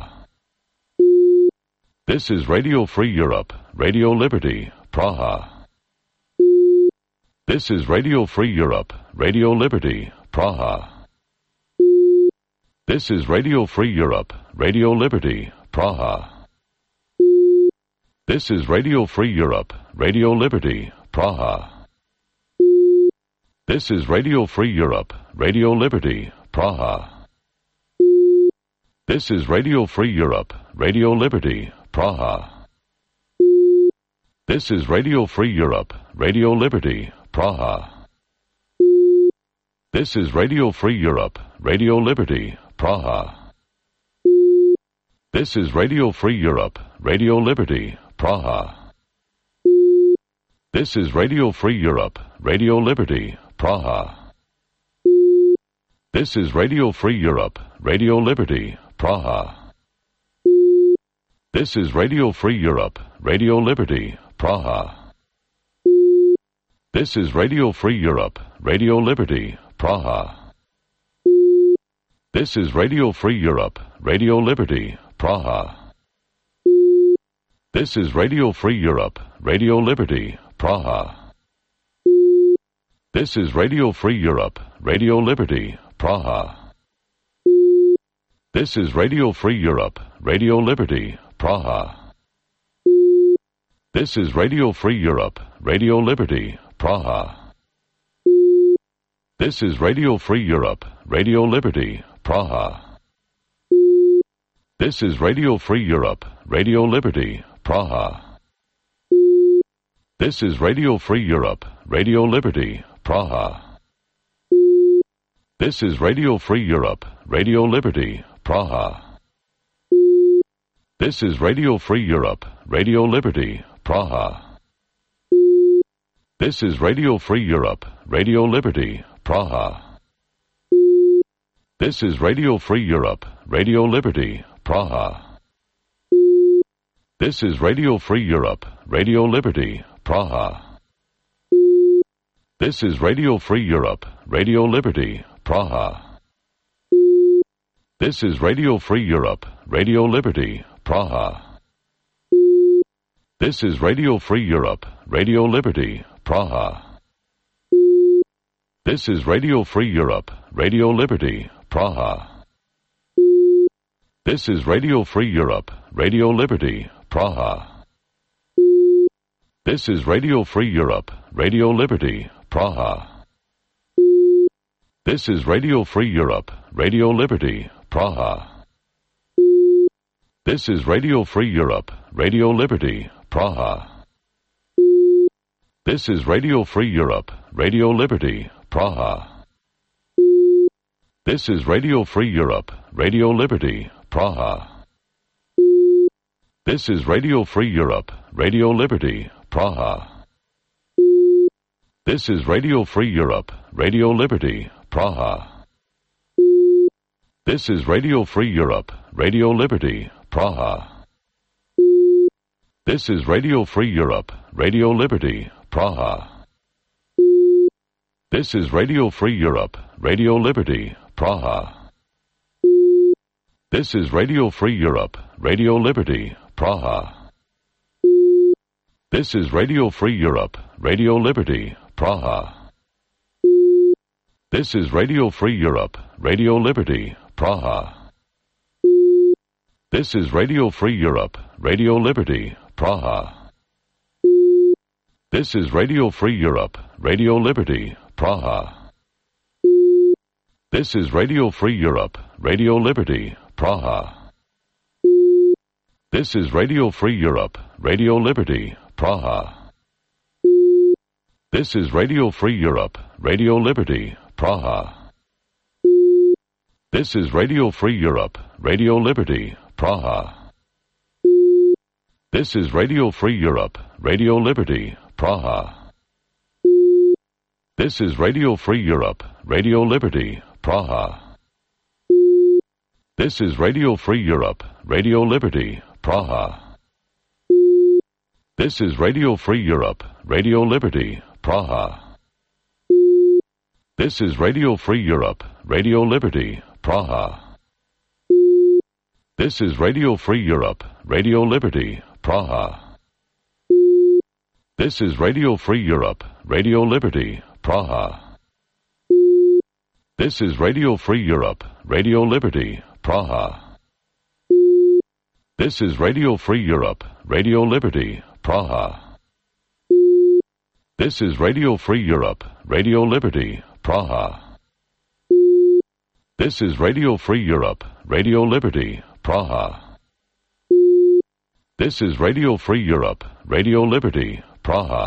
This is Radio Free Europe, Radio Liberty, Praha. This is Radio Free Europe, Radio Liberty, Praha. This is Radio Free Europe, Radio Liberty, Praha. This is Radio Free Europe, Radio Liberty, Praha. This is Radio Free Europe, Radio Liberty, Praha. This is Radio Free Europe, Radio Liberty, Praha. This is Radio Free Europe, Radio Liberty, Praha. This is Radio Free Europe, Radio Liberty, Praha. This is Radio Free Europe, Radio Liberty, Praha. This is Radio Free Europe, Radio Liberty, Praha. This is Radio Free Europe, Radio Liberty, Praha. This is Radio Free Europe, Radio Liberty, Praha. This is Radio Free Europe, Radio Liberty, Praha. This is Radio Free Europe, Radio Liberty, Praha. This is Radio Free Europe, Radio Liberty, Praha. This is Radio Free Europe, Radio Liberty, Praha. This is Radio Free Europe, Radio Liberty, Praha. This is Radio Free Europe, Radio Liberty, Praha. This is Radio Free Europe, Radio Liberty, Praha. This is Radio Free Europe, Radio Liberty, Praha. This is Radio Free Europe, Radio Liberty, Praha. This is Radio Free Europe, Radio Liberty, Praha. This is Radio Free Europe, Radio Liberty, Praha. This is Radio Free Europe, Radio Liberty, Praha. This is Radio Free Europe, Radio Liberty, Praha. This is Radio Free Europe, Radio Liberty, Praha. This is Radio Free Europe, Radio Liberty, Praha. This is Radio Free Europe, Radio Liberty, Praha. This is Radio Free Europe, Radio Liberty, Praha. This is Radio Free Europe, Radio Liberty, Praha. This is Radio Free Europe, Radio Liberty, Praha. This is Radio Free Europe, Radio Liberty, Praha. This is Radio Free Europe, Radio Liberty, Praha. This is Radio Free Europe, Radio Liberty, Praha. This is Radio Free Europe, Radio Liberty, Praha. This is Radio Free Europe, Radio Liberty, Praha. This is Radio Free Europe, Radio Liberty, Praha. This is Radio Free Europe, Radio Liberty, Praha. This is Radio Free Europe, Radio Liberty, Praha. This is Radio Free Europe, Radio Liberty, Praha. This is Radio Free Europe, Radio Liberty, Praha. This is Radio Free Europe, Radio Liberty, Praha. This is Radio Free Europe, Radio Liberty, Praha. This is Radio Free Europe, Radio Liberty, Praha. This is Radio Free Europe, Radio Liberty, Praha. This is Radio Free Europe, Radio Liberty, Praha. This is Radio Free Europe, Radio Liberty, Praha. This is Radio Free Europe, Radio Liberty, Praha. This is Radio Free Europe, Radio Liberty, Praha. This is Radio Free Europe, Radio Liberty, Praha. This is Radio Free Europe, Radio Liberty, Praha. This is Radio Free Europe, Radio Liberty, Praha. This is Radio Free Europe, Radio Liberty, Praha. This is Radio Free Europe, Radio Liberty, Praha. This is Radio Free Europe, Radio Liberty, Praha. This is Radio Free Europe, Radio Liberty, Praha. This is Radio Free Europe, Radio Liberty, Praha. This is Radio Free Europe, Radio Liberty, Praha. This is Radio Free Europe, Radio Liberty, Praha. This is Radio Free Europe, Radio Liberty, Praha. This is Radio Free Europe, Radio Liberty, Praha. This is Radio Free Europe, Radio Liberty, Praha.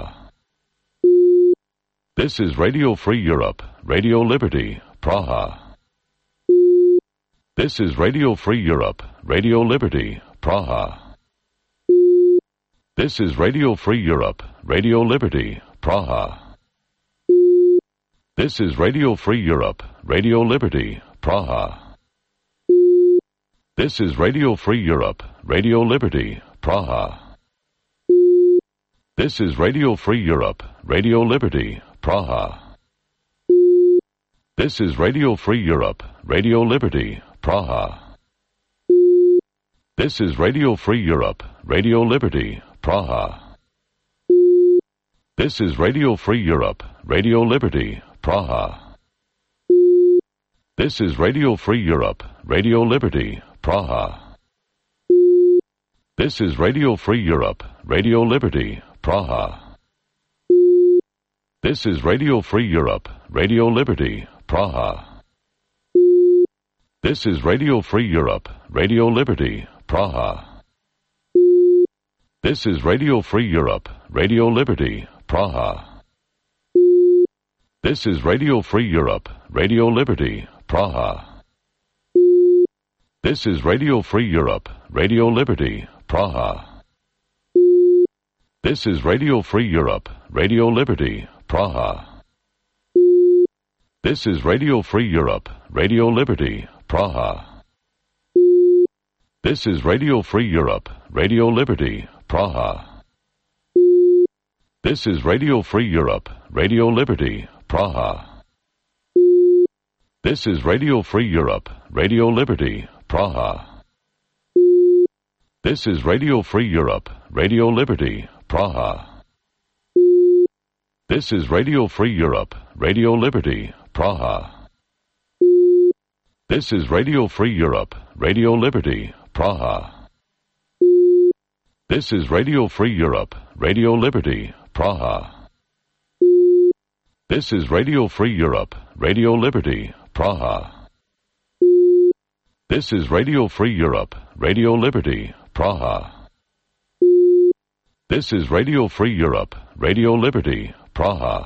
This is Radio Free Europe, Radio Liberty, Praha. This is Radio Free Europe, Radio Liberty, Praha. This is Radio Free Europe, Radio Liberty, Praha. This is Radio Free Europe, Radio Liberty, Praha. This is Radio Free Europe, Radio Liberty, Praha. This is Radio Free Europe, Radio Liberty, Praha. This is Radio Free Europe, Radio Liberty, Praha. This is Radio Free Europe, Radio Liberty, Praha. This is Radio Free Europe, Radio Liberty, Praha. This is Radio Free Europe, Radio Liberty, Praha. This is Radio Free Europe, Radio Liberty, Praha. This is Radio Free Europe, Radio Liberty, Praha. This is Radio Free Europe, Radio Liberty, Praha. This is Radio Free Europe, Radio Liberty, Praha. This is Radio Free Europe, Radio Liberty, Praha. This is Radio Free Europe, Radio Liberty, Praha. This is Radio Free Europe, Radio Liberty, Praha. This is Radio Free Europe, Radio Liberty, Praha. This is Radio Free Europe, Radio Liberty, Praha. This is Radio Free Europe, Radio Liberty, Praha. This is Radio Free Europe, Radio Liberty, Praha. This is Radio Free Europe, Radio Liberty, Praha. This is Radio Free Europe, Radio Liberty, Praha. This is Radio Free Europe, Radio Liberty, Praha. This is Radio Free Europe, Radio Liberty, Praha. This is Radio Free Europe, Radio Liberty, Praha. This is Radio Free Europe, Radio Liberty, Praha. This is Radio Free Europe, Radio Liberty, Praha.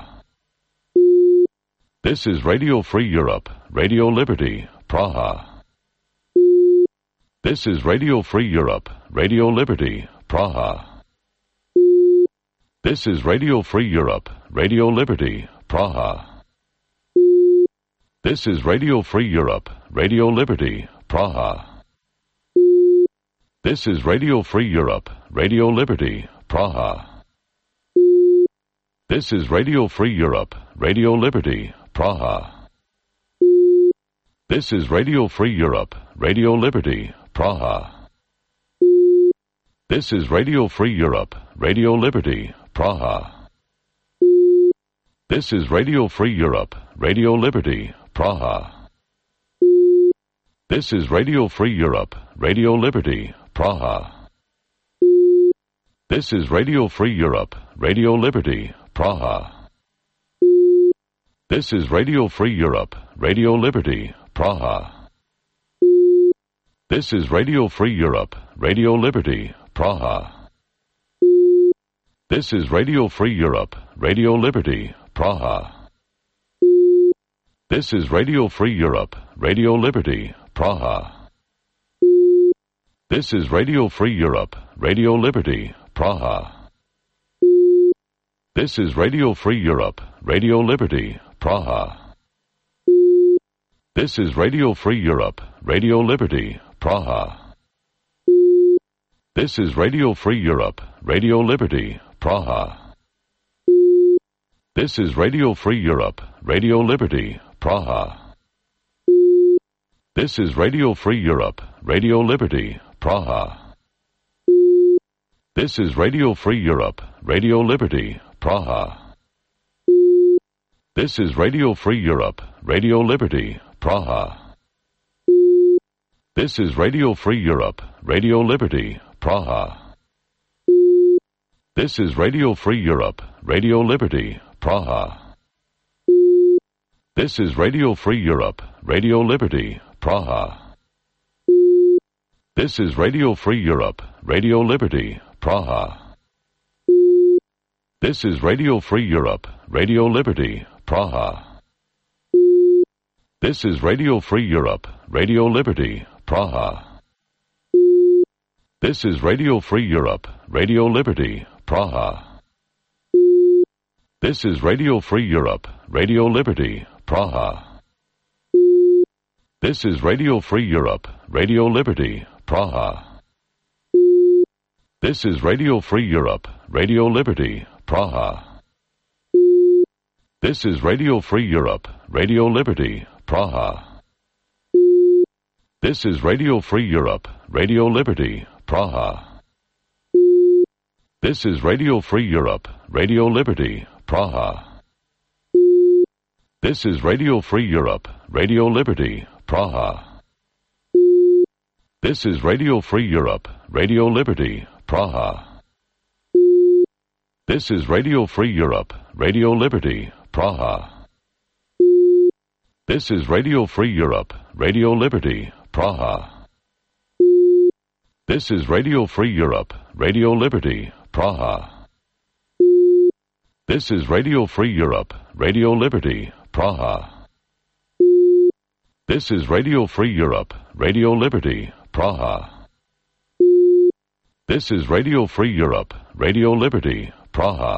This is Radio Free Europe, Radio Liberty, Praha. This is Radio Free Europe, Radio Liberty, Praha. This is Radio Free Europe, Radio Liberty, Praha. This is Radio Free Europe, Radio Liberty, Praha. This is Radio Free Europe, Radio Liberty, Praha. This is Radio Free Europe, Radio Liberty, Praha. This is Radio Free Europe, Radio Liberty, Praha. This is Radio Free Europe, Radio Liberty, Praha. This is Radio Free Europe, Radio Liberty, Praha. This is Radio Free Europe, Radio Liberty, Praha. This is Radio Free Europe, Radio Liberty, Praha. This is Radio Free Europe, Radio Liberty, Praha. This is Radio Free Europe, Radio Liberty, Praha. This is Radio Free Europe, Radio Liberty, Praha. This is Radio Free Europe, Radio Liberty, Praha. This is Radio Free Europe, Radio Liberty, Praha. This is Radio Free Europe, Radio Liberty, Praha. This is Radio Free Europe, Radio Liberty, Praha. This is Radio Free Europe, Radio Liberty, Praha. This is Radio Free Europe, Radio Liberty, Praha. This is Radio Free Europe, Radio Liberty, Praha. This is Radio Free Europe, Radio Liberty, Praha. This is Radio Free Europe, Radio Liberty, Praha. This is Radio Free Europe, Radio Liberty, Praha. This is Radio Free Europe, Radio Liberty, Praha. This is Radio Free Europe, Radio Liberty, Praha. This is Radio Free Europe, Radio Liberty, Praha. This is Radio Free Europe, Radio Liberty, Praha. This is Radio Free Europe, Radio Liberty, Praha. This is Radio Free Europe, Radio Liberty, Praha. This is Radio Free Europe, Radio Liberty, Praha. This is Radio Free Europe, Radio Liberty, Praha. This is Radio Free Europe, Radio Liberty, Praha. This is Radio Free Europe, Radio Liberty, Praha. This is Radio Free Europe, Radio Liberty, Praha. This is Radio Free Europe, Radio Liberty, Praha. This is Radio Free Europe, Radio Liberty, Praha. This is Radio Free Europe, Radio Liberty, Praha. This is Radio Free Europe, Radio Liberty, Praha. This is Radio Free Europe, Radio Liberty, Praha. This is Radio Free Europe, Radio Liberty, Praha. This is Radio Free Europe, Radio Liberty, Praha. This is Radio Free Europe, Radio Liberty, Praha. This is Radio Free Europe, Radio Liberty, Praha.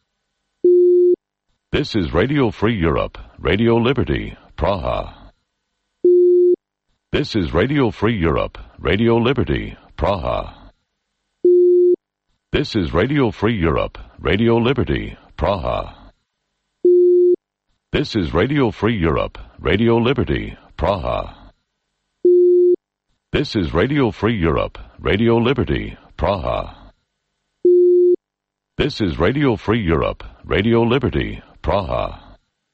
This is Radio Free Europe, Radio Liberty, Praha. This is Radio Free Europe, Radio Liberty, Praha. This is Radio Free Europe, Radio Liberty, Praha. This is Radio Free Europe, Radio Liberty, Praha. This is Radio Free Europe, Radio Liberty, Praha. This is Radio Free Europe, Radio Liberty, Praha.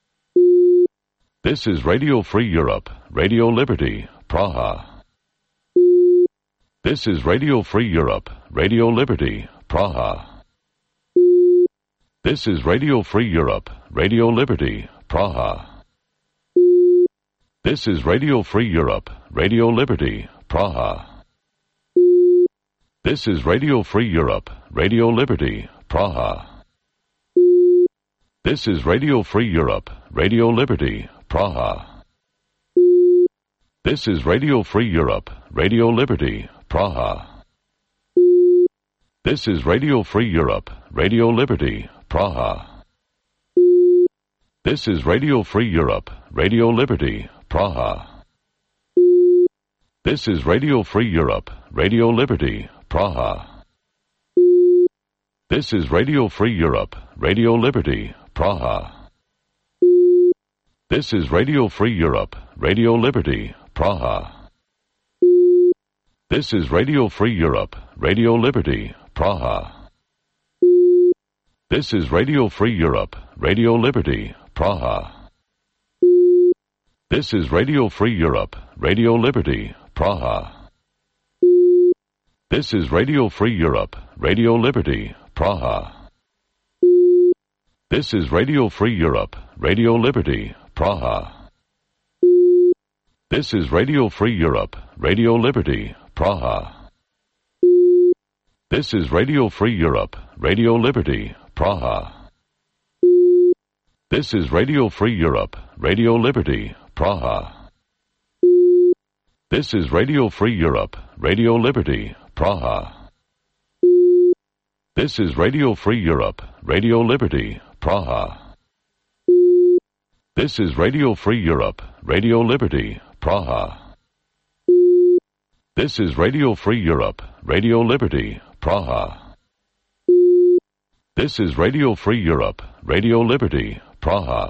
This is Radio Free Europe, Radio Liberty, Praha. This is Radio Free Europe, Radio Liberty, Praha. This is Radio Free Europe, Radio Liberty, Praha. This is Radio Free Europe, Radio Liberty, Praha. This is Radio Free Europe, Radio Liberty, Praha. This is Radio Free Europe, Radio Liberty, Praha. This is Radio Free Europe, Radio Liberty, Praha. This is Radio Free Europe, Radio Liberty, Praha. This is Radio Free Europe, Radio Liberty, Praha. This is Radio Free Europe, Radio Liberty, Praha. This is Radio Free Europe, Radio Liberty, Praha. This is Radio Free Europe, Radio Liberty, Praha. This is Radio Free Europe, Radio Liberty, Praha. This is Radio Free Europe, Radio Liberty, Praha. This is Radio Free Europe, Radio Liberty, Praha. This is Radio Free Europe, Radio Liberty, Praha. This is Radio Free Europe, Radio Liberty, Praha. This is Radio Free Europe, Radio Liberty, Praha. This is Radio Free Europe, Radio Liberty, Praha. This is Radio Free Europe, Radio Liberty, Praha. This is Radio Free Europe, Radio Liberty, Praha. This is Radio Free Europe, Radio Liberty, Praha. This is Radio Free Europe, Radio Liberty, Praha. This is Radio Free Europe, Radio Liberty, Praha. This is Radio Free Europe, Radio Liberty, Praha.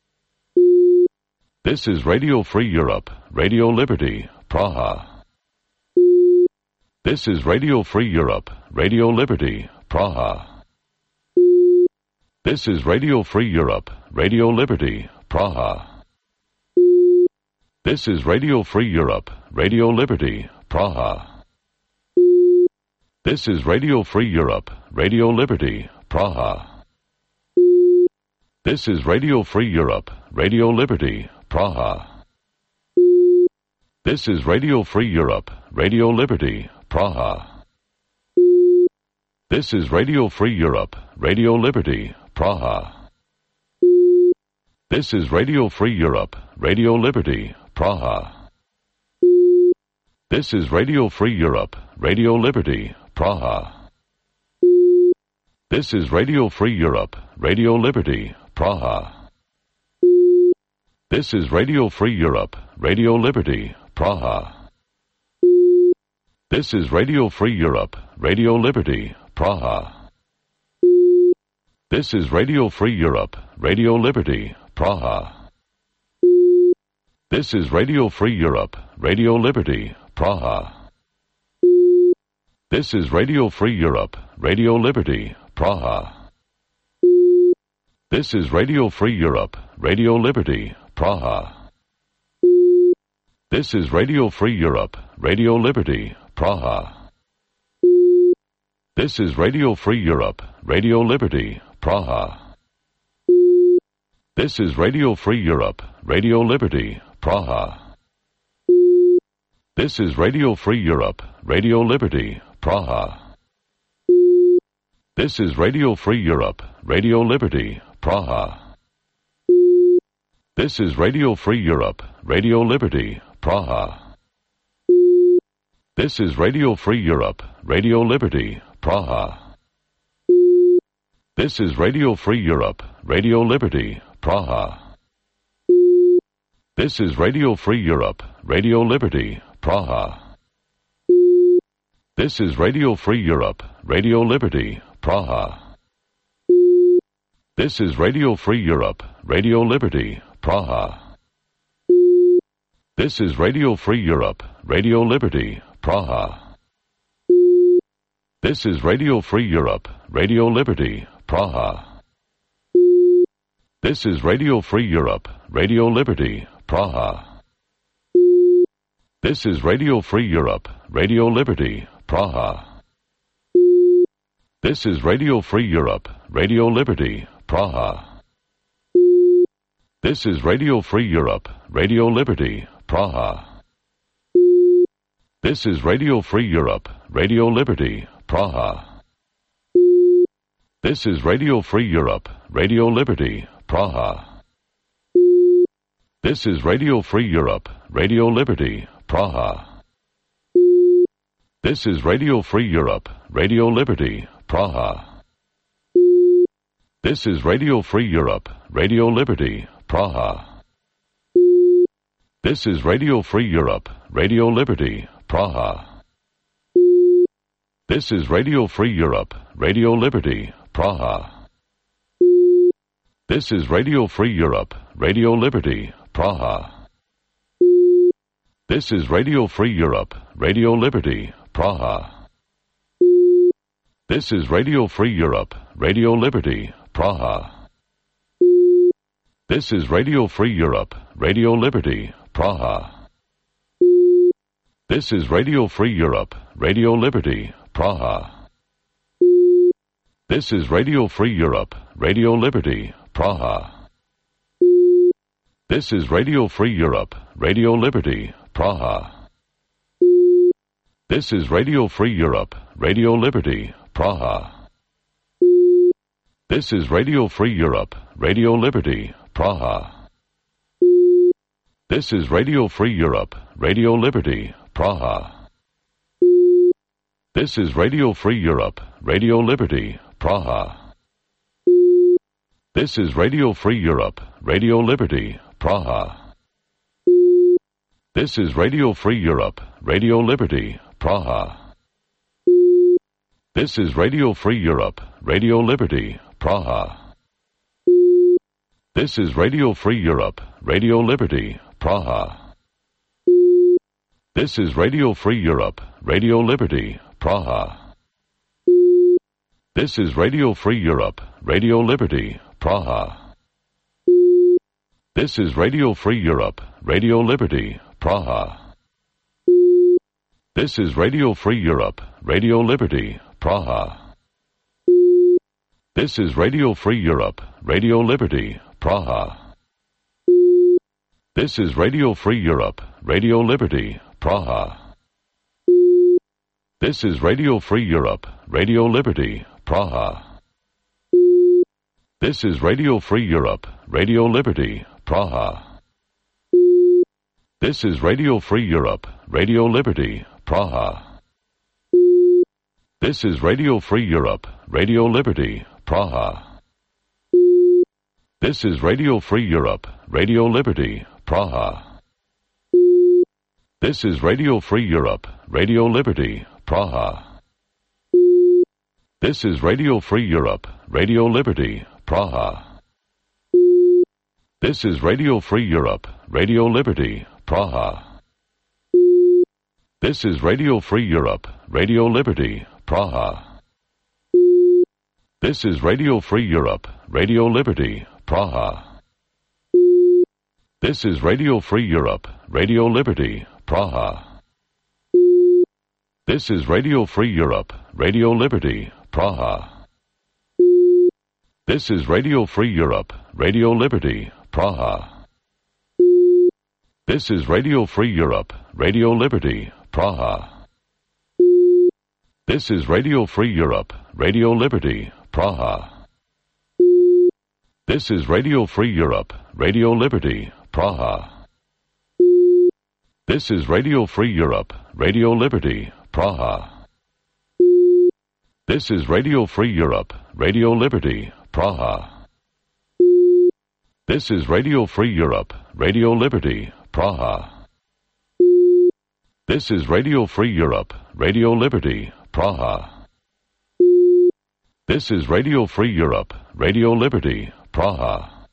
This is Radio Free Europe, Radio Liberty, Praha. This is Radio Free Europe, Radio Liberty, Praha. This is Radio Free Europe, Radio Liberty, Praha. This is Radio Free Europe, Radio Liberty, Praha. This is Radio Free Europe, Radio Liberty, Praha. This is Radio Free Europe, Radio Liberty, Praha. This is Radio Free Europe, Radio Liberty, Praha. This is Radio Free Europe, Radio Liberty, Praha. This is Radio Free Europe, Radio Liberty, Praha. This is Radio Free Europe, Radio Liberty, Praha. This is Radio Free Europe, Radio Liberty, Praha. This is Radio Free Europe, Radio Liberty, Praha. This is Radio Free Europe, Radio Liberty, Praha. This is Radio Free Europe, Radio Liberty, Praha. This is Radio Free Europe, Radio Liberty, Praha. This is Radio Free Europe, Radio Liberty, Praha. This is Radio Free Europe, Radio Liberty, Praha. This is Radio Free Europe, Radio Liberty, Praha. This is Radio Free Europe, Radio Liberty, Praha. This is Radio Free Europe, Radio Liberty, Praha. This is Radio Free Europe, Radio Liberty, Praha. This is Radio Free Europe, Radio Liberty, Praha. This is Radio Free Europe, Radio Liberty, Praha. This is Radio Free Europe, Radio Liberty, Praha. This is Radio Free Europe, Radio Liberty, Praha. This is Radio Free Europe, Radio Liberty, Praha. This is Radio Free Europe, Radio Liberty, Praha. This is Radio Free Europe, Radio Liberty, Praha. This is Radio Free Europe, Radio Liberty, Praha. This is Radio Free Europe, Radio Liberty, Praha. This is Radio Free Europe, Radio Liberty, Praha. This is Radio Free Europe, Radio Liberty, Praha. This is Radio Free Europe, Radio Liberty, Praha. This is Radio Free Europe, Radio Liberty, Praha. This is Radio Free Europe, Radio Liberty, Praha. This is Radio Free Europe, Radio Liberty, Praha. This is Radio Free Europe, Radio Liberty, Praha. This is Radio Free Europe, Radio Liberty, Praha. This is Radio Free Europe, Radio Liberty, Praha. This is Radio Free Europe, Radio Liberty, Praha. This is Radio Free Europe, Radio Liberty, Praha. This is Radio Free Europe, Radio Liberty, Praha. This is Radio Free Europe, Radio Liberty, Praha. This is Radio Free Europe, Radio Liberty, Praha. This is Radio Free Europe, Radio Liberty, Praha. This is Radio Free Europe, Radio Liberty, Praha. This is Radio Free Europe, Radio Liberty, Praha. This is Radio Free Europe, Radio Liberty, Praha. This is Radio Free Europe, Radio Liberty, Praha. This is Radio Free Europe, Radio Liberty, Praha. This is Radio Free Europe, Radio Liberty, Praha. This is Radio Free Europe, Radio Liberty, Praha. This is Radio Free Europe, Radio Liberty, Praha. This is Radio Free Europe, Radio Liberty, Praha. This is Radio Free Europe, Radio Liberty, Praha. This is Radio Free Europe, Radio Liberty, Praha. This is Radio Free Europe, Radio Liberty, Praha. This is Radio Free Europe, Radio Liberty, Praha. This is Radio Free Europe, Radio Liberty, Praha. This is Radio Free Europe, Radio Liberty, Praha. This is Radio Free Europe, Radio Liberty, Praha. This is Radio Free Europe, Radio Liberty, Praha. This is Radio Free Europe, Radio Liberty, Praha. This is Radio Free Europe, Radio Liberty, Praha. This is Radio Free Europe, Radio Liberty, Praha. This is Radio Free Europe, Radio Liberty, Praha. This is Radio Free Europe, Radio Liberty, Praha. This is Radio Free Europe, Radio Liberty, Praha. This is Radio Free Europe, Radio Liberty, Praha. This is Radio Free Europe, Radio Liberty, Praha. This is Radio Free Europe, Radio Liberty, Praha. This is Radio Free Europe, Radio Liberty, Praha. This is Radio Free Europe, Radio Liberty, Praha. This is Radio Free Europe, Radio Liberty, Praha. This is Radio Free Europe, Radio Liberty, Praha. This is Radio Free Europe, Radio Liberty, Praha. This is Radio Free Europe, Radio Liberty, Praha. This is Radio Free Europe, Radio Liberty, Praha. This is Radio Free Europe, Radio Liberty, Praha. This is Radio Free Europe, Radio Liberty, Praha. This is Radio Free Europe, Radio Liberty, Praha. This is Radio Free Europe, Radio Liberty, Praha. This is Radio Free Europe, Radio Liberty, Praha.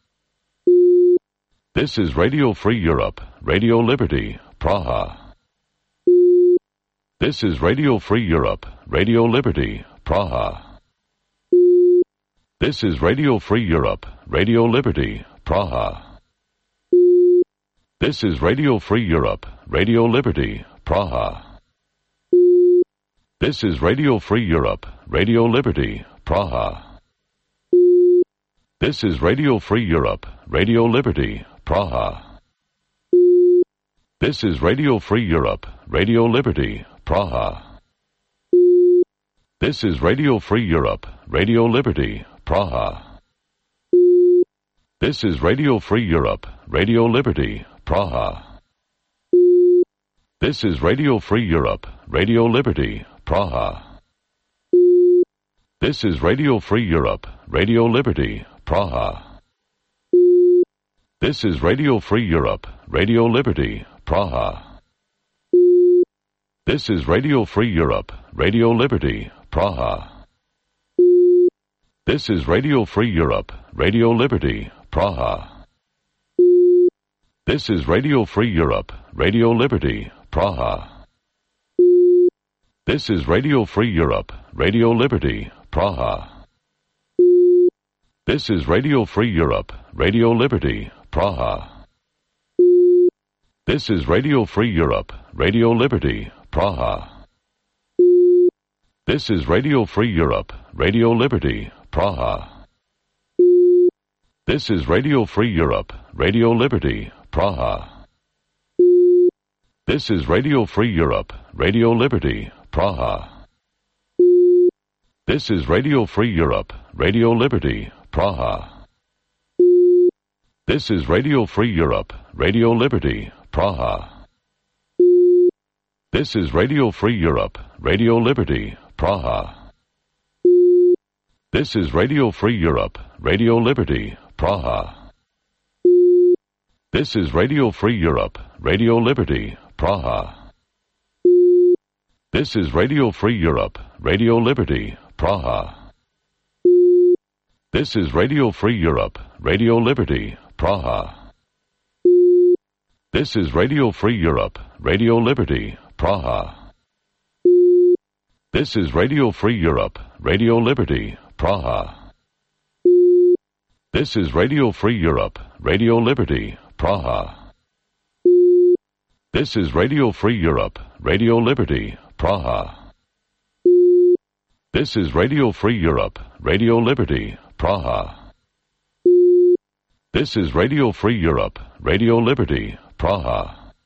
This is Radio Free Europe, Radio Liberty, Praha. This is Radio Free Europe, Radio Liberty, Praha. This is Radio Free Europe, Radio Liberty, Praha. This is Radio Free Europe, Radio Liberty, Praha. This is Radio Free Europe, Radio Liberty, Praha. This is Radio Free Europe, Radio Liberty, Praha. This is Radio Free Europe, Radio Liberty, Praha. This is Radio Free Europe, Radio Liberty, Praha. This is Radio Free Europe, Radio Liberty, Praha. This is Radio Free Europe, Radio Liberty, Praha. This is Radio Free Europe, Radio Liberty, Praha. This is Radio Free Europe, Radio Liberty, Praha. This is Radio Free Europe, Radio Liberty, Praha. This is Radio Free Europe, Radio Liberty, Praha. This is Radio Free Europe, Radio Liberty, Praha. This is Radio Free Europe, Radio Liberty, Praha. This is Radio Free Europe, Radio Liberty, Praha. This is Radio Free Europe, Radio Liberty, Praha. This is Radio Free Europe, Radio Liberty, Praha. This is Radio Free Europe, Radio Liberty, Praha. This is Radio Free Europe, Radio Liberty, Praha. This is Radio Free Europe, Radio Liberty, Praha. This is Radio Free Europe, Radio Liberty, Praha. This is Radio Free Europe, Radio Liberty, Praha. This is Radio Free Europe, Radio Liberty, Praha. This is Radio Free Europe, Radio Liberty, Praha. This is Radio Free Europe, Radio Liberty, Praha. This is Radio Free Europe, Radio Liberty, Praha. This is Radio Free Europe, Radio Liberty, Praha. This is Radio Free Europe, Radio Liberty, Praha. This is Radio Free Europe, Radio Liberty, Praha. This is Radio Free Europe, Radio Liberty, Praha. This is Radio Free Europe, Radio Liberty, Praha. This is Radio Free Europe, Radio Liberty, Praha.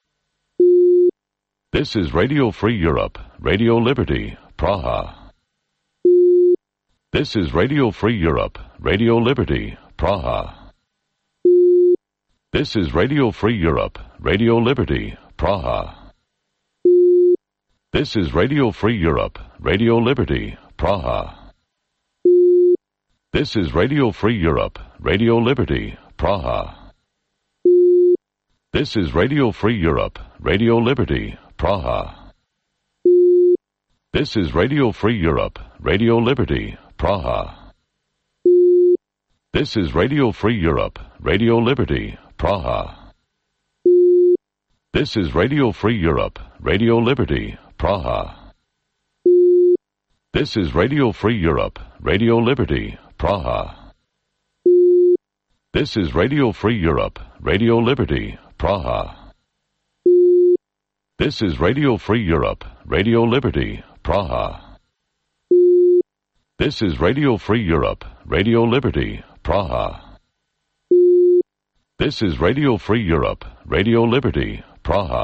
This is Radio Free Europe, Radio Liberty, Praha. This is Radio Free Europe, Radio Liberty, Praha. This is Radio Free Europe, Radio Liberty, Praha. This is Radio Free Europe, Radio Liberty, Praha. This is Radio Free Europe, Radio Liberty, Praha. This is Radio Free Europe, Radio Liberty, Praha. This is Radio Free Europe, Radio Liberty, Praha. This is Radio Free Europe, Radio Liberty, Praha. This is Radio Free Europe, Radio Liberty, Praha. This is Radio Free Europe, Radio Liberty, Praha. This is Radio Free Europe, Radio Liberty, Praha. This is Radio Free Europe, Radio Liberty, Praha. This is Radio Free Europe, Radio Liberty, Praha. This is Radio Free Europe, Radio Liberty, Praha.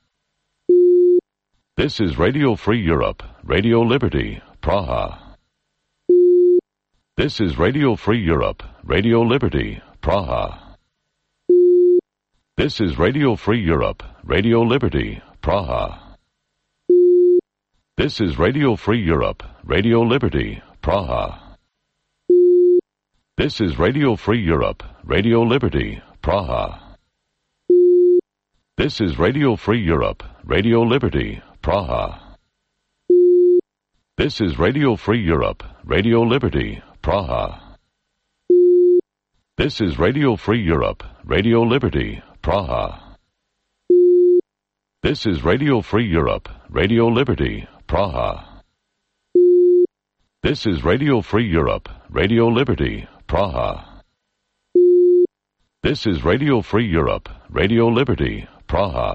This is Radio Free Europe, Radio Liberty, Praha. This is Radio Free Europe, Radio Liberty, Praha. This is Radio Free Europe, Radio Liberty, Praha. This is Radio Free Europe, Radio Liberty, Praha. This is Radio Free Europe, Radio Liberty, Praha. This is Radio Free Europe, Radio Liberty, Praha. This is Radio Free Europe, Radio Liberty, Praha. This is Radio Free Europe, Radio Liberty, Praha. This is Radio Free Europe, Radio Liberty, Praha. This is Radio Free Europe, Radio Liberty, Praha. This is Radio Free Europe, Radio Liberty, Praha.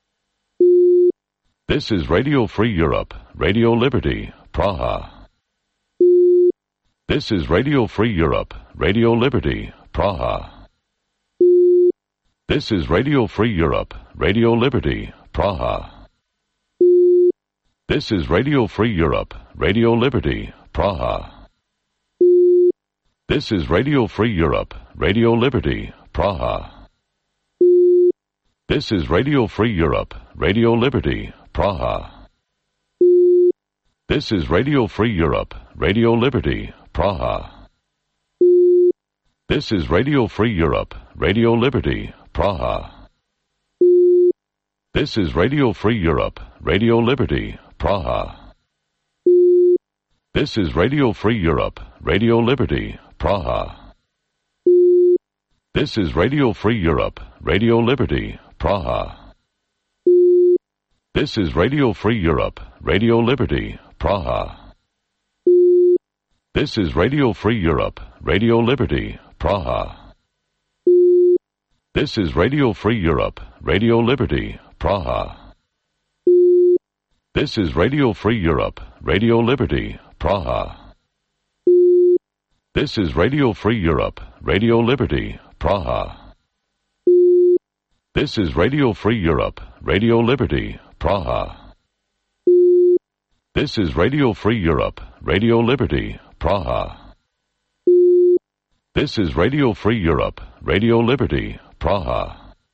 This is Radio Free Europe, Radio Liberty, Praha. This is Radio Free Europe, Radio Liberty, Praha. This is Radio Free Europe, Radio Liberty, Praha. This is Radio Free Europe, Radio Liberty, Praha. This is Radio Free Europe, Radio Liberty, Praha. This is Radio Free Europe, Radio Liberty, Praha. This is Radio Free Europe, Radio Liberty, Praha. This is Radio Free Europe, Radio Liberty, Praha. This is Radio Free Europe, Radio Liberty, Praha. This is Radio Free Europe, Radio Liberty, Praha. This is Radio Free Europe, Radio Liberty, Praha. This is Radio Free Europe, Radio Liberty, Praha. This is Radio Free Europe, Radio Liberty, Praha. This is Radio Free Europe, Radio Liberty, Praha. This is Radio Free Europe, Radio Liberty, Praha. This is Radio Free Europe, Radio Liberty, Praha. This is Radio Free Europe, Radio Liberty, Praha. This is Radio Free Europe, Radio Liberty, Praha. This is Radio Free Europe, Radio Liberty, Praha.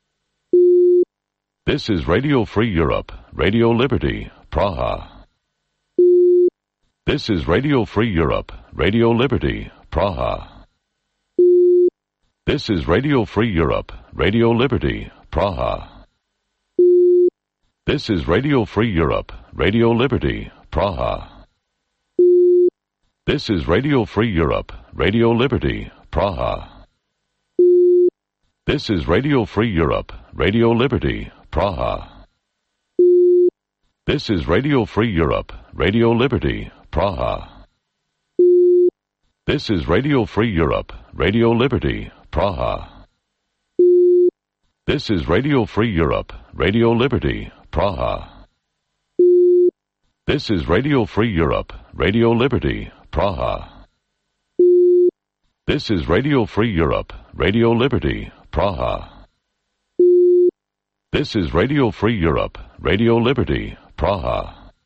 This is Radio Free Europe, Radio Liberty, Praha. This is Radio Free Europe, Radio Liberty, Praha. This is Radio Free Europe, Radio Liberty, Praha. This is Radio Free Europe, Radio Liberty, Praha. This is Radio Free Europe, Radio Liberty, Praha. This is Radio Free Europe, Radio Liberty, Praha. This is Radio Free Europe, Radio Liberty, Praha. This is Radio Free Europe, Radio Liberty, Praha. This is Radio Free Europe, Radio Liberty, Praha. This is Radio Free Europe, Radio Liberty, Praha. This is Radio Free Europe, Radio Liberty, Praha. This is Radio Free Europe, Radio Liberty, Praha.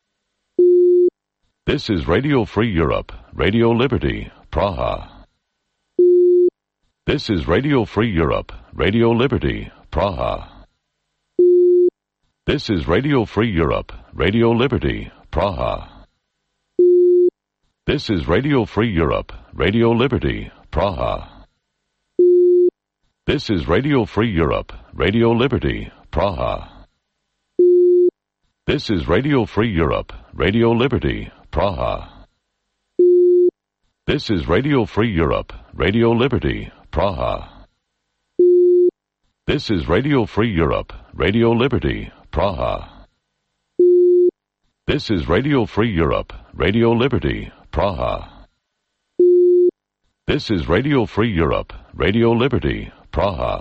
This is Radio Free Europe, Radio Liberty, Praha. This is Radio Free Europe, Radio Liberty, Praha. This is Radio Free Europe, Radio Liberty, Praha. This is Radio Free Europe, Radio Liberty, Praha. This is Radio Free Europe, Radio Liberty, Praha. This is Radio Free Europe, Radio Liberty, Praha. This is Radio Free Europe, Radio Liberty, Praha. This is Radio Free Europe, Radio Liberty, Praha. This is Radio Free Europe, Radio Liberty, Praha. This is Radio Free Europe, Radio Liberty, Praha.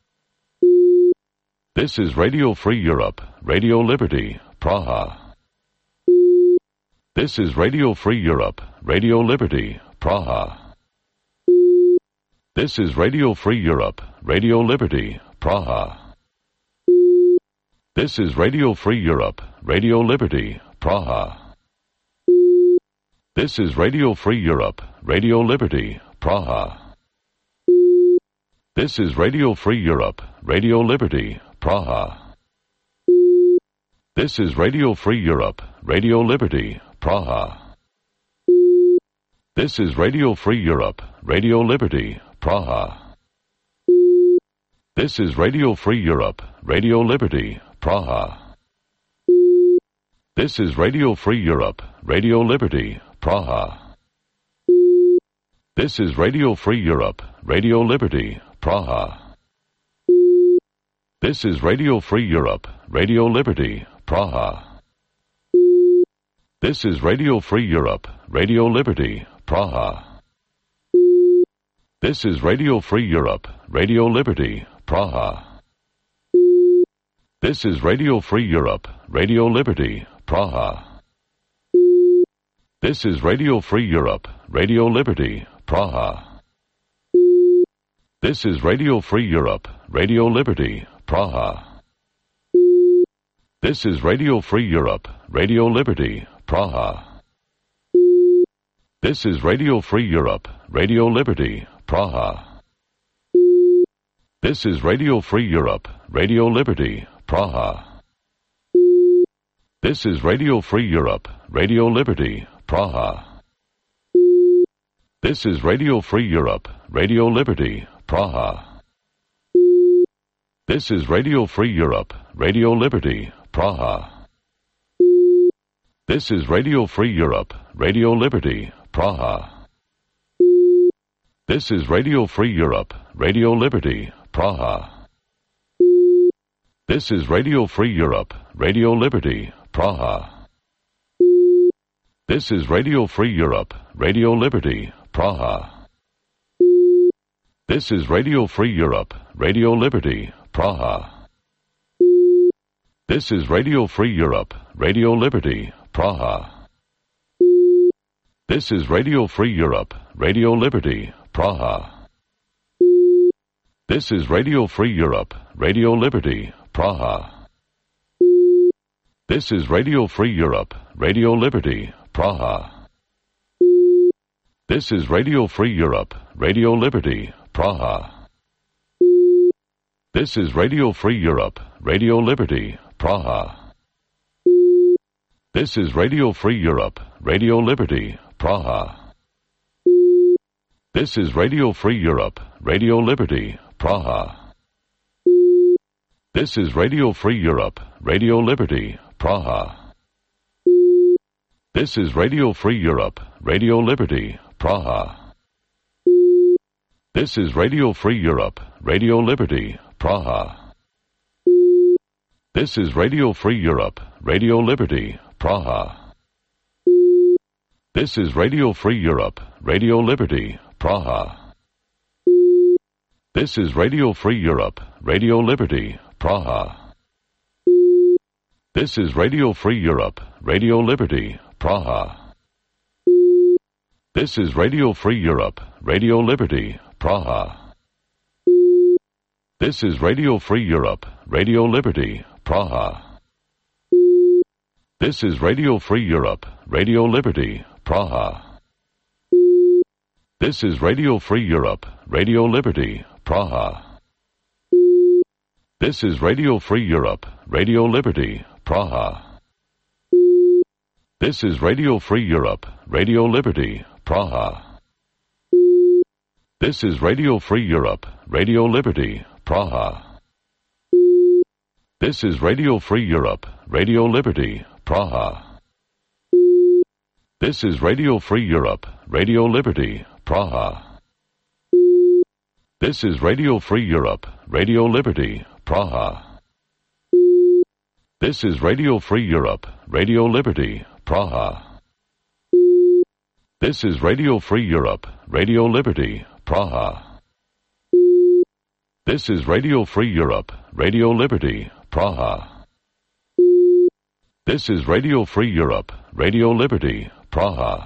This is Radio Free Europe, Radio Liberty, Praha. This is Radio Free Europe, Radio Liberty, Praha. This is Radio Free Europe, Radio Liberty, Praha. This is Radio Free Europe, Radio Liberty, Praha. This is Radio Free Europe, Radio Liberty, Praha. This is Radio Free Europe, Radio Liberty, Praha. This is Radio Free Europe, Radio Liberty, Praha. This is Radio Free Europe, Radio Liberty, Praha. This is Radio Free Europe, Radio Liberty, Praha. This is Radio Free Europe, Radio Liberty, Praha. This is Radio Free Europe, Radio Liberty, Praha. This is Radio Free Europe, Radio Liberty, Praha. This is Radio Free Europe, Radio Liberty, Praha. This is Radio Free Europe, Radio Liberty, Praha. This is Radio Free Europe, Radio Liberty, Praha. This is Radio Free Europe, Radio Liberty, Praha. This is Radio Free Europe, Radio Liberty, Praha. This is Radio Free Europe, Radio Liberty, Praha. This is Radio Free Europe, Radio Liberty, Praha. This is Radio Free Europe, Radio Liberty, Praha. This is Radio Free Europe, Radio Liberty, Praha. This is Radio Free Europe, Radio Liberty, Praha. This is Radio Free Europe, Radio Liberty, Praha. This is Radio Free Europe, Radio Liberty, Praha. This is Radio Free Europe, Radio Liberty, Praha. This is Radio Free Europe, Radio Liberty, Praha. This is Radio Free Europe, Radio Liberty, Praha. This is Radio Free Europe, Radio Liberty, Praha. This is Radio Free Europe, Radio Liberty, Praha. This is Radio Free Europe, Radio Liberty, Praha. This is Radio Free Europe, Radio Liberty, Praha. This is Radio Free Europe, Radio Liberty, Praha. This is Radio Free Europe, Radio Liberty, Praha. This is Radio Free Europe, Radio Liberty, Praha. This is Radio Free Europe, Radio Liberty, Praha. This is Radio Free Europe, Radio Liberty, Praha. This is Radio Free Europe, Radio Liberty, Praha. This is Radio Free Europe, Radio Liberty, Praha. This is Radio Free Europe, Radio Liberty, Praha. This is Radio Free Europe, Radio Liberty, Praha. This is Radio Free Europe, Radio Liberty, Praha. This is Radio Free Europe, Radio Liberty, Praha. This is Radio Free Europe, Radio Liberty, Praha. This is Radio Free Europe, Radio Liberty, Praha. This is Radio Free Europe, Radio Liberty, Praha. This is Radio Free Europe, Radio Liberty, Praha. This is Radio Free Europe, Radio Liberty, Praha. This is Radio Free Europe, Radio Liberty, Praha. This is Radio Free Europe, Radio Liberty, Praha. This is Radio Free Europe, Radio Liberty, Praha. This is Radio Free Europe, Radio Liberty, Praha. This is Radio Free Europe, Radio Liberty, Praha. This is Radio Free Europe, Radio Liberty, Praha. This is Radio Free Europe, Radio Liberty, Praha. This is Radio Free Europe, Radio Liberty, Praha. This is Radio Free Europe, Radio Liberty, Praha. This is Radio Free Europe, Radio Liberty, Praha.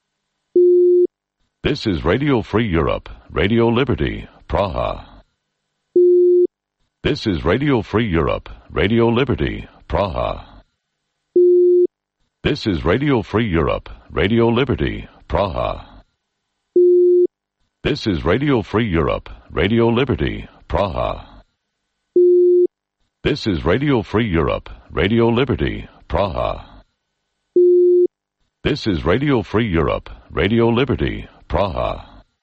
This is Radio Free Europe, Radio Liberty, Praha. This is Radio Free Europe, Radio Liberty, Praha. This is Radio Free Europe, Radio Liberty, Praha. This is Radio Free Europe, Radio Liberty, Praha. This is Radio Free Europe, Radio Liberty, Praha. This is Radio Free Europe, Radio Liberty, Praha.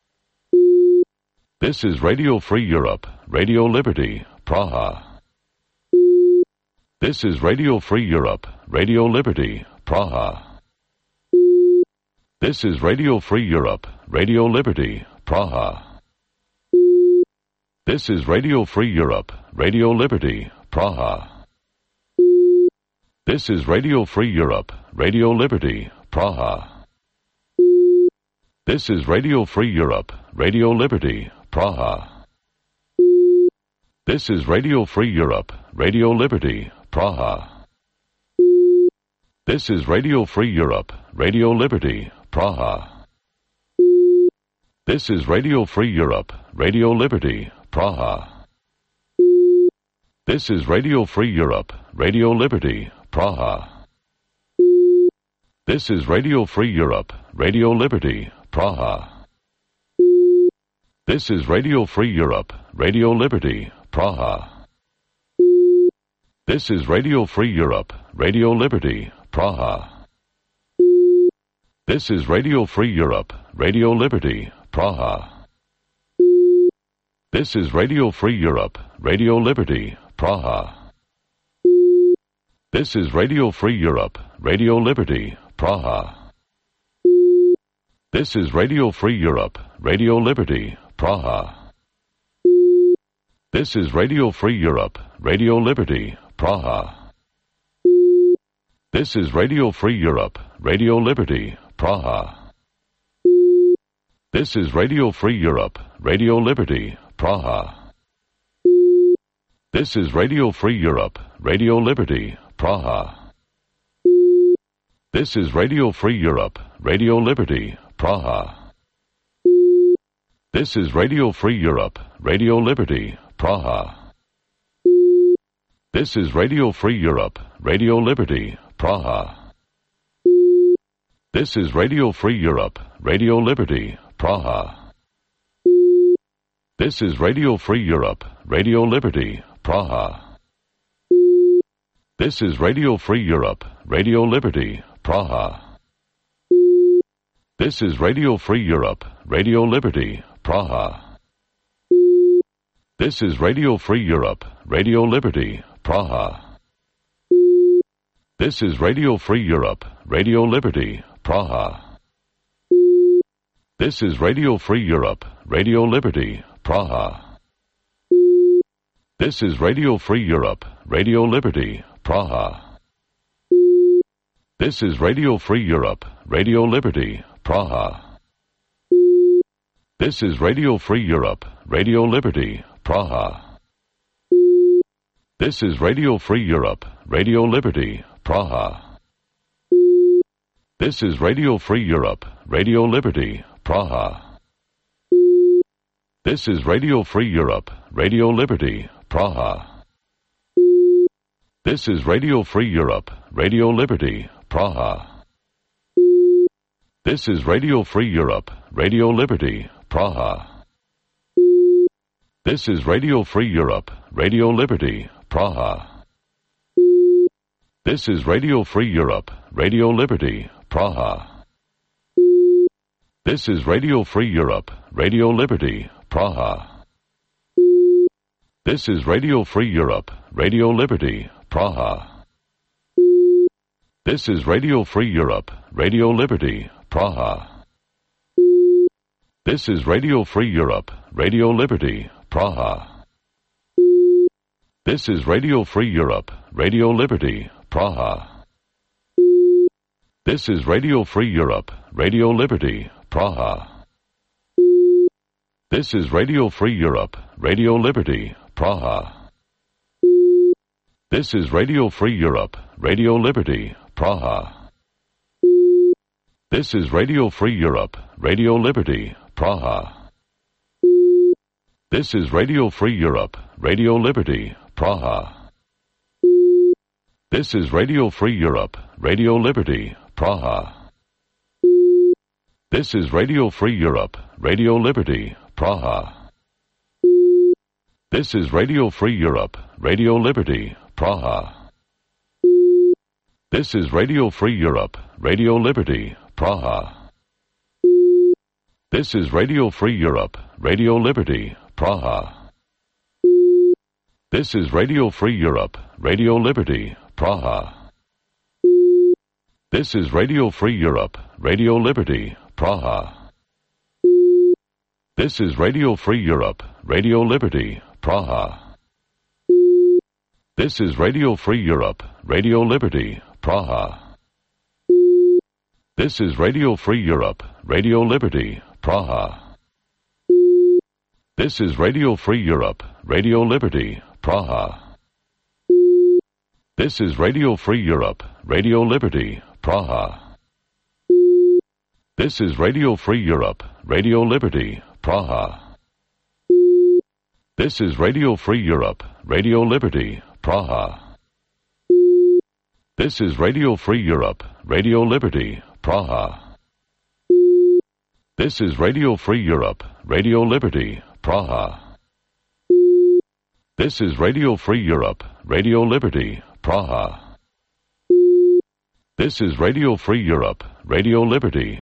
This is Radio Free Europe, Radio Liberty, Praha. This is Radio Free Europe, Radio Liberty, Praha. This is Radio Free Europe, Radio Liberty, Praha. This is Radio Free Europe, Radio Liberty, Praha. This is Radio Free Europe, Radio Liberty, Praha. This is Radio Free Europe, Radio Liberty, Praha. This is Radio Free Europe, Radio Liberty, Praha. This is Radio Free Europe, Radio Liberty, Praha. This is Radio Free Europe, Radio Liberty, Praha. This is Radio Free Europe, Radio Liberty, Praha. This is Radio Free Europe, Radio Liberty, Praha. This is Radio Free Europe, Radio Liberty, Praha. This is Radio Free Europe, Radio Liberty, Praha. This is Radio Free Europe, Radio Liberty, Praha. This is Radio Free Europe, Radio Liberty, Praha. This is Radio Free Europe, Radio Liberty, Praha. This is Radio Free Europe, Radio Liberty, Praha. This is Radio Free Europe, Radio Liberty, Praha. This is Radio Free Europe, Radio Liberty, Praha. This is Radio Free Europe, Radio Liberty, Praha. This is Radio Free Europe, Radio Liberty, Praha. This is Radio Free Europe, Radio Liberty, Praha. This is Radio Free Europe, Radio Liberty, Praha. This is Radio Free Europe, Radio Liberty, Praha. This is Radio Free Europe, Radio Liberty, Praha. This is Radio Free Europe, Radio Liberty, Praha. This is Radio Free Europe, Radio Liberty, Praha. This is Radio Free Europe, Radio Liberty, Praha. This is Radio Free Europe, Radio Liberty, Praha. This is Radio Free Europe, Radio Liberty, Praha. This is Radio Free Europe, Radio Liberty, Praha. This is Radio Free Europe, Radio Liberty, Praha. This is Radio Free Europe, Radio Liberty, Praha. This is Radio Free Europe, Radio Liberty, Praha. This is Radio Free Europe, Radio Liberty, Praha. This is Radio Free Europe, Radio Liberty, Praha. This is Radio Free Europe, Radio Liberty, Praha. This is Radio Free Europe, Radio Liberty, Praha. This is Radio Free Europe, Radio Liberty, Praha. This is Radio Free Europe, Radio Liberty, Praha. This is Radio Free Europe, Radio Liberty, Praha. This is Radio Free Europe, Radio Liberty, Praha. This is Radio Free Europe, Radio Liberty, Praha. This is Radio Free Europe, Radio Liberty, Praha. This is Radio Free Europe, Radio Liberty, Praha. This is Radio Free Europe, Radio Liberty, Praha. This is Radio Free Europe, Radio Liberty, Praha. This is Radio Free Europe, Radio Liberty, Praha. This is Radio Free Europe, Radio Liberty, Praha. This is Radio Free Europe, Radio Liberty, Praha. This is Radio Free Europe, Radio Liberty, Praha. This is Radio Free Europe, Radio Liberty, Praha. This is Radio Free Europe, Radio Liberty, Praha. This is Radio Free Europe, Radio Liberty, Praha. This is Radio Free Europe, Radio Liberty, Praha. This is Radio Free Europe, Radio Liberty, Praha. This is Radio Free Europe, Radio Liberty, Praha. This is Radio Free Europe, Radio Liberty, Praha. This is Radio Free Europe, Radio Liberty, Praha. This is Radio Free Europe, Radio Liberty, Praha. This is Radio Free Europe, Radio Liberty, Praha. This is Radio Free Europe, Radio Liberty, Praha. This is Radio Free Europe, Radio Liberty, Praha. This is Radio Free Europe, Radio Liberty, Praha. This is Radio Free Europe, Radio Liberty, Praha. This is Radio Free Europe, Radio Liberty, Praha. This is Radio Free Europe, Radio Liberty, Praha. This is Radio Free Europe, Radio Liberty, Praha. This is Radio Free Europe, Radio Liberty,